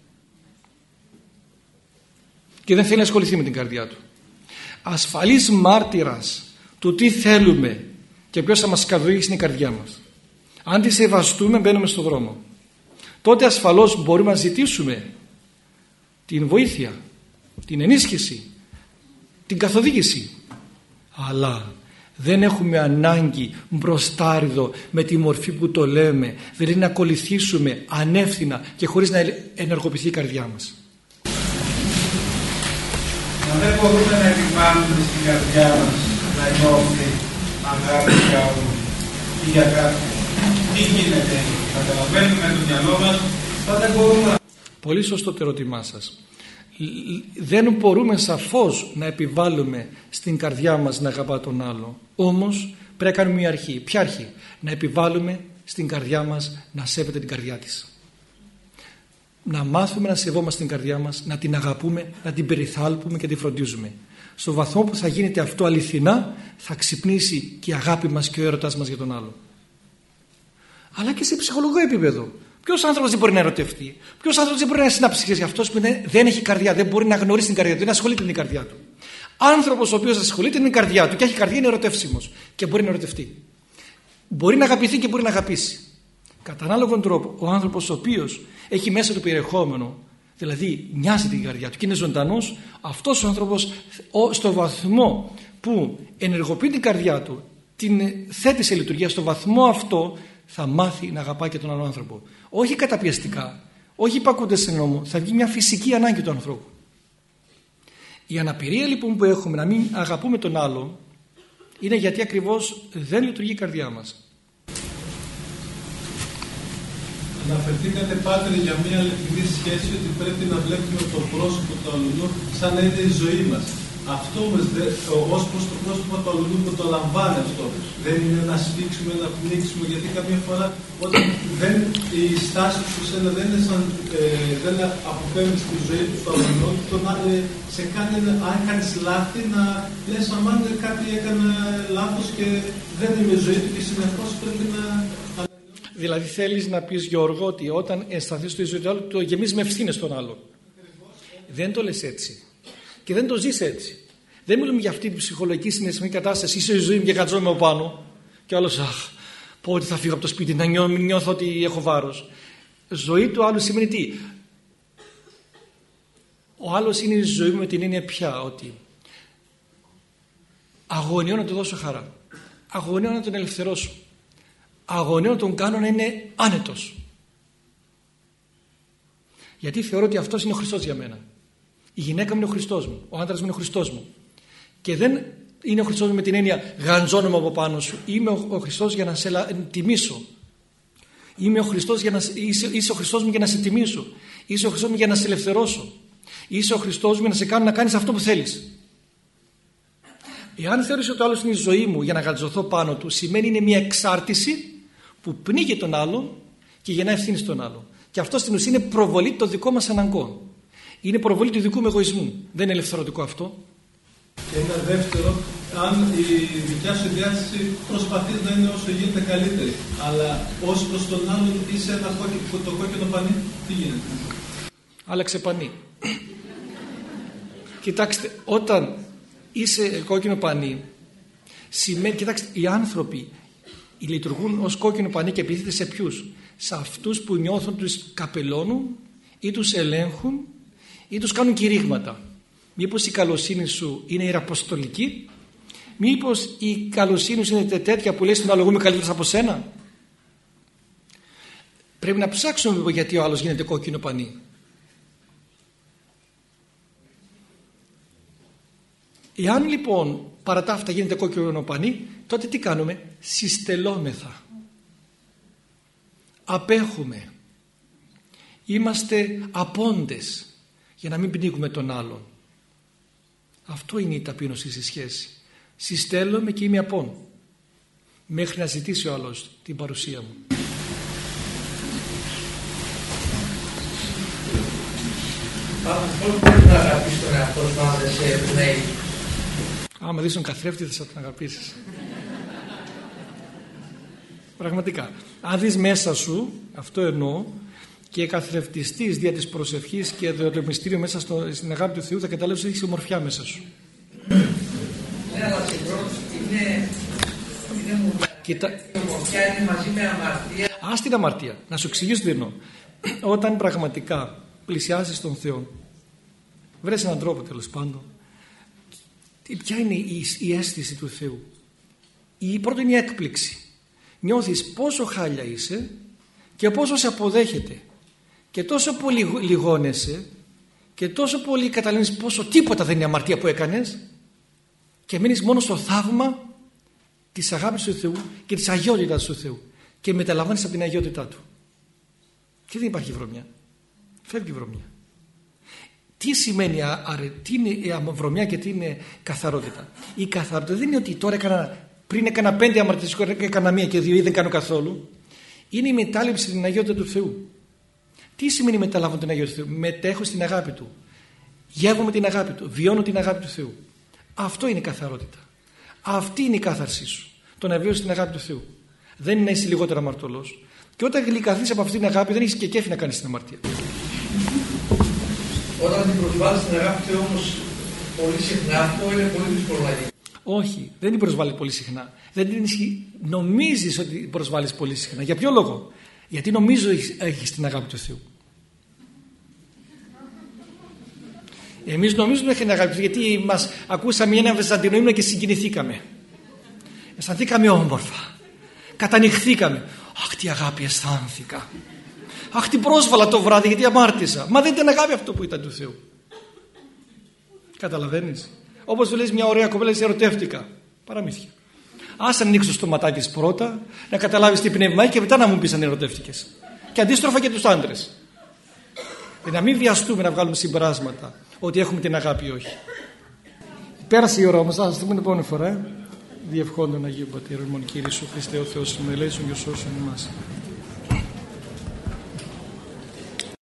και δεν θέλει να ασχοληθεί με την καρδιά του. Ασφαλής μάρτυρας του τι θέλουμε και ποιος θα μας καθοδηγήσει είναι η καρδιά μας. Αν τη σεβαστούμε μπαίνουμε στον δρόμο. Τότε ασφαλώς μπορούμε να ζητήσουμε την βοήθεια, την ενίσχυση, την καθοδήγηση. Αλλά δεν έχουμε ανάγκη μπροστάριδο με τη μορφή που το λέμε, δηλαδή να ακολουθήσουμε ανεύθυνα και χωρίς να ενεργοποιηθεί η καρδιά μας. Μα δεν μπορούμε να επιβάλλουμε στην καρδιά μας να νιώθει αγάπη για όλους ή για κάποιον. Τι γίνεται? καταλαβαίνουμε με το μυαλό μας, πάντα μπορούμε. Πολύ σωστό το ερώτημά σας. Δεν μπορούμε σαφώς να επιβάλλουμε στην καρδιά μας να αγαπά τον άλλο. Όμως πρέπει να κάνουμε μια αρχή. Ποια αρχή? Να επιβάλλουμε στην καρδιά μας να σέβεται την καρδιά της. Να μάθουμε να σεβόμαστε την καρδιά μας, να την αγαπούμε, να την περιθάλπουμε και να την φροντίζουμε. Στο βαθμό που θα γίνεται αυτό αληθινά, θα ξυπνήσει και η αγάπη μας και ο έρωτας μας για τον άλλο. Αλλά και σε ψυχολογικό επίπεδο. Ποιος άνθρωπος δεν μπορεί να ερωτευτεί? Ποιος άνθρωπος δεν μπορεί να συνάψει σχέση? Αυτός που δεν έχει καρδιά, δεν μπορεί να γνωρίσει την καρδιά του, δεν ασχολείται με την καρδιά του. Άνθρωπος ο οποίος ασχολείται με την καρδιά του και έχει καρδιά είναι ερωτεύσιμος και μπορεί να ερωτευτεί. Μπορεί να αγαπηθεί και μπορεί να αγαπήσει. Κατά ανάλογον τρόπο, ο άνθρωπος ο οποίος έχει μέσα του περιεχόμενο, δηλαδή νοιάζει την καρδιά του και είναι ζωντανός, αυτός ο άνθρωπος στο βαθμό που ενεργοποιεί την καρδιά του, την θέτει σε λειτουργία, στο βαθμό αυτό θα μάθει να αγαπάει και τον άλλο άνθρωπο. Όχι καταπιεστικά, όχι υπακούνται σε νόμο, θα βγει μια φυσική ανάγκη του ανθρώπου. Η αναπηρία λοιπόν που έχουμε να μην αγαπούμε τον άλλο είναι γιατί ακριβώς δεν λειτουργεί η καρδιά μας. Αναφερθήκατε πάτερ για μια αληθινή σχέση ότι πρέπει να βλέπουμε το πρόσωπο του αλληλού σαν να είναι η ζωή μας. Αυτό όμως ως προς το πρόσωπο του αλληλού που το λαμβάνει αυτό. Δεν είναι να σφίξουμε, να πνίξουμε, γιατί καμιά φορά όταν η στάση του σένα δεν είναι σαν δεν αποφεύγει στη ζωή του το αλληλού, σε κάνει, αν κάνεις λάθη, να λες αμάν κάτι έκανα λάθος και δεν είναι η ζωή του και συνεχώς πρέπει να... Δηλαδή θέλεις να πεις, Γιώργο, ότι όταν αισθανθείς στη ζωή του άλλου το γεμίζεις με ευθύνες στον άλλο. Δεν το λες έτσι και δεν το ζεις έτσι. Δεν μιλούμε για αυτή την ψυχολογική συναισθηματική κατάσταση. Είσαι η ζωή μου και κατζόμαι από πάνω και ο άλλος πω ότι θα φύγω από το σπίτι να νιώθω ότι έχω βάρος. Ζωή του άλλου σημαίνει τι? Ο άλλος είναι η ζωή μου με την έννοια πια ότι αγωνιώ να του δώσω χαρά, αγωνιώ να τον ελευθερώσω, αγωνιώ να τον κάνω να είναι άνετος. Γιατί θεωρώ ότι αυτός είναι ο Χριστός για μένα. Η γυναίκα μου είναι ο Χριστός μου, ο άντρας μου είναι ο Χριστός μου. Και δεν είναι ο Χριστός μου με την έννοια γαντζώνομαι από πάνω σου. Είμαι ο Χριστός για να σε τιμήσω. Είμαι ο Χριστός για να... Είσαι ο Χριστός μου για να σε τιμήσω. Είσαι ο Χριστός μου για να σε ελευθερώσω. Είσαι ο Χριστός μου για να σε κάνω να κάνεις αυτό που θέλεις. Εάν θεωρήσω ότι ο άλλος είναι η ζωή μου για να γαντζωθώ πάνω του, σημαίνει είναι μια εξάρτηση που πνίγει τον άλλον και γεννά ευθύνη στον άλλον. Και αυτό στην ουσία είναι προβολή των δικών μας αναγκών. Είναι προβολή του δικού μου εγωισμού. Δεν είναι ελευθερωτικό αυτό. Και ένα δεύτερο, αν η δικιά σου διάθεση προσπαθείς να είναι όσο γίνεται καλύτερη, αλλά ως προς τον άλλον είσαι ένα το κόκκινο πανί, τι γίνεται? Άλλαξε πανί. Κοιτάξτε, όταν είσαι κόκκινο πανί, σημαίνει, κοιτάξτε, οι άνθρωποι λειτουργούν ως κόκκινο πανί και επιδίδεται σε ποιους? Σε αυτούς που νιώθουν τους καπελώνουν ή τους ελέγχουν ή τους κάνουν κηρύγματα. Μήπως η καλοσύνη σου είναι ιεραποστολική? Μήπως η καλοσύνη σου είναι τέτοια που λέει στον άλλο εγώ είμαι καλύτερος από σένα? Πρέπει να ψάξουμε γιατί ο άλλος γίνεται κόκκινο πανί. Εάν λοιπόν παρά τα αυτά γίνεται κόκκινο πανί, τότε τι κάνουμε? Συστελόμεθα, απέχουμε, είμαστε απόντες για να μην πνίγουμε τον άλλον. Αυτό είναι η ταπείνωση στη σχέση. Συστέλλομαι και είμαι απόν μέχρι να ζητήσει ο άλλος την παρουσία μου. Πώς πρέπει να αγαπήσεις τον εαυτό σου αν δεν σε εμπνέει? Άμα δεις τον καθρέφτη θα τον αγαπήσεις. Πραγματικά. Αν δεις μέσα σου, αυτό εννοώ, και καθρεφτιστείς δια της προσευχής και το μυστήριο μέσα στην αγάπη του Θεού, θα καταλάβεις ότι έχεις ομορφιά μέσα σου. Ναι, αλλά συγχρόνως είναι ομορφιά, είναι μαζί με αμαρτία. Ας την αμαρτία. Να σου εξηγήσω τι εννοώ. Όταν πραγματικά πλησιάζεις τον Θεό, βρες έναν τρόπο τέλος πάντων, ποια είναι η αίσθηση του Θεού? Η πρώτη είναι η έκπληξη. Νιώθεις πόσο χάλια είσαι και πόσο σε αποδέχεται και τόσο πολύ λιγώνεσαι και τόσο πολύ καταλαβαίνεις πόσο τίποτα δεν είναι αμαρτία που έκανες και μένεις μόνο στο θαύμα της αγάπης του Θεού και της αγιότητας του Θεού και μεταλαμβάνεις από την αγιότητά Του. Και δεν υπάρχει βρωμιά. Φεύγει η βρωμιά. Τι σημαίνει τι είναι βρωμιά και τι είναι καθαρότητα? Η καθαρότητα δεν είναι ότι τώρα πριν έκανα 5 αμαρτίες, έκανα 1 και 2 ή δεν κάνω καθόλου. Είναι η μετάληψη στην αγιότητα του Θεού. Τι σημαίνει μεταλάβω την αγιότητα του Θεού? Μετέχω στην αγάπη Του. Γεύομαι την αγάπη Του. Βιώνω την αγάπη του Θεού. Αυτό είναι η καθαρότητα. Αυτή είναι η κάθαρσή σου. Το να βιώσεις την αγάπη του Θεού. Δεν είναι να είσαι λιγότερο αμαρτωλός. Και όταν γλυκαθείς από αυτή την αγάπη, δεν έχεις και κέφι να κάνεις την αμαρτία. Όταν την προσβάλλεις την αγάπη του Θεού όμως πολύ συχνά, αυτό είναι πολύ δύσκολο να γίνει. Όχι, δεν την προσβάλλει πολύ συχνά. Νομίζεις ότι προσβάλλεις πολύ συχνά. Για ποιο λόγο? Γιατί νομίζω έχεις την αγάπη του Θεού. Εμείς νομίζουμε ότι έχει την αγάπη του Θεού, γιατί μας ακούσαμε ένα Βυζαντινό ύμνο και συγκινηθήκαμε. Αισθανθήκαμε όμορφα. Κατανυχθήκαμε. Αχ, τι αγάπη αισθάνθηκα. Αχ, την πρόσβαλα το βράδυ γιατί αμάρτησα. Μα δεν ήταν αγάπη αυτό που ήταν του Θεού. Καταλαβαίνεις? Όπως σου λες μια ωραία κοπέλα, σε ερωτεύτηκα. Παραμύθια. Ας ανοίξω το ματάκι πρώτα, να καταλάβεις τι πνεύμα έχει και μετά να μου πεις αν ερωτεύτηκες. Και αντίστροφα και τους άντρες. Να μην βιαστούμε να βγάλουμε συμπεράσματα ότι έχουμε την αγάπη ή όχι. Πέρασε η ώρα όμως, θα σας το πούμε την επόμενη φορά. Διευχόντων Αγίου Πατήρων, Κύριε Ιησού Χριστέ ο Θεός, ημών ελέησον και σώσον ημάς.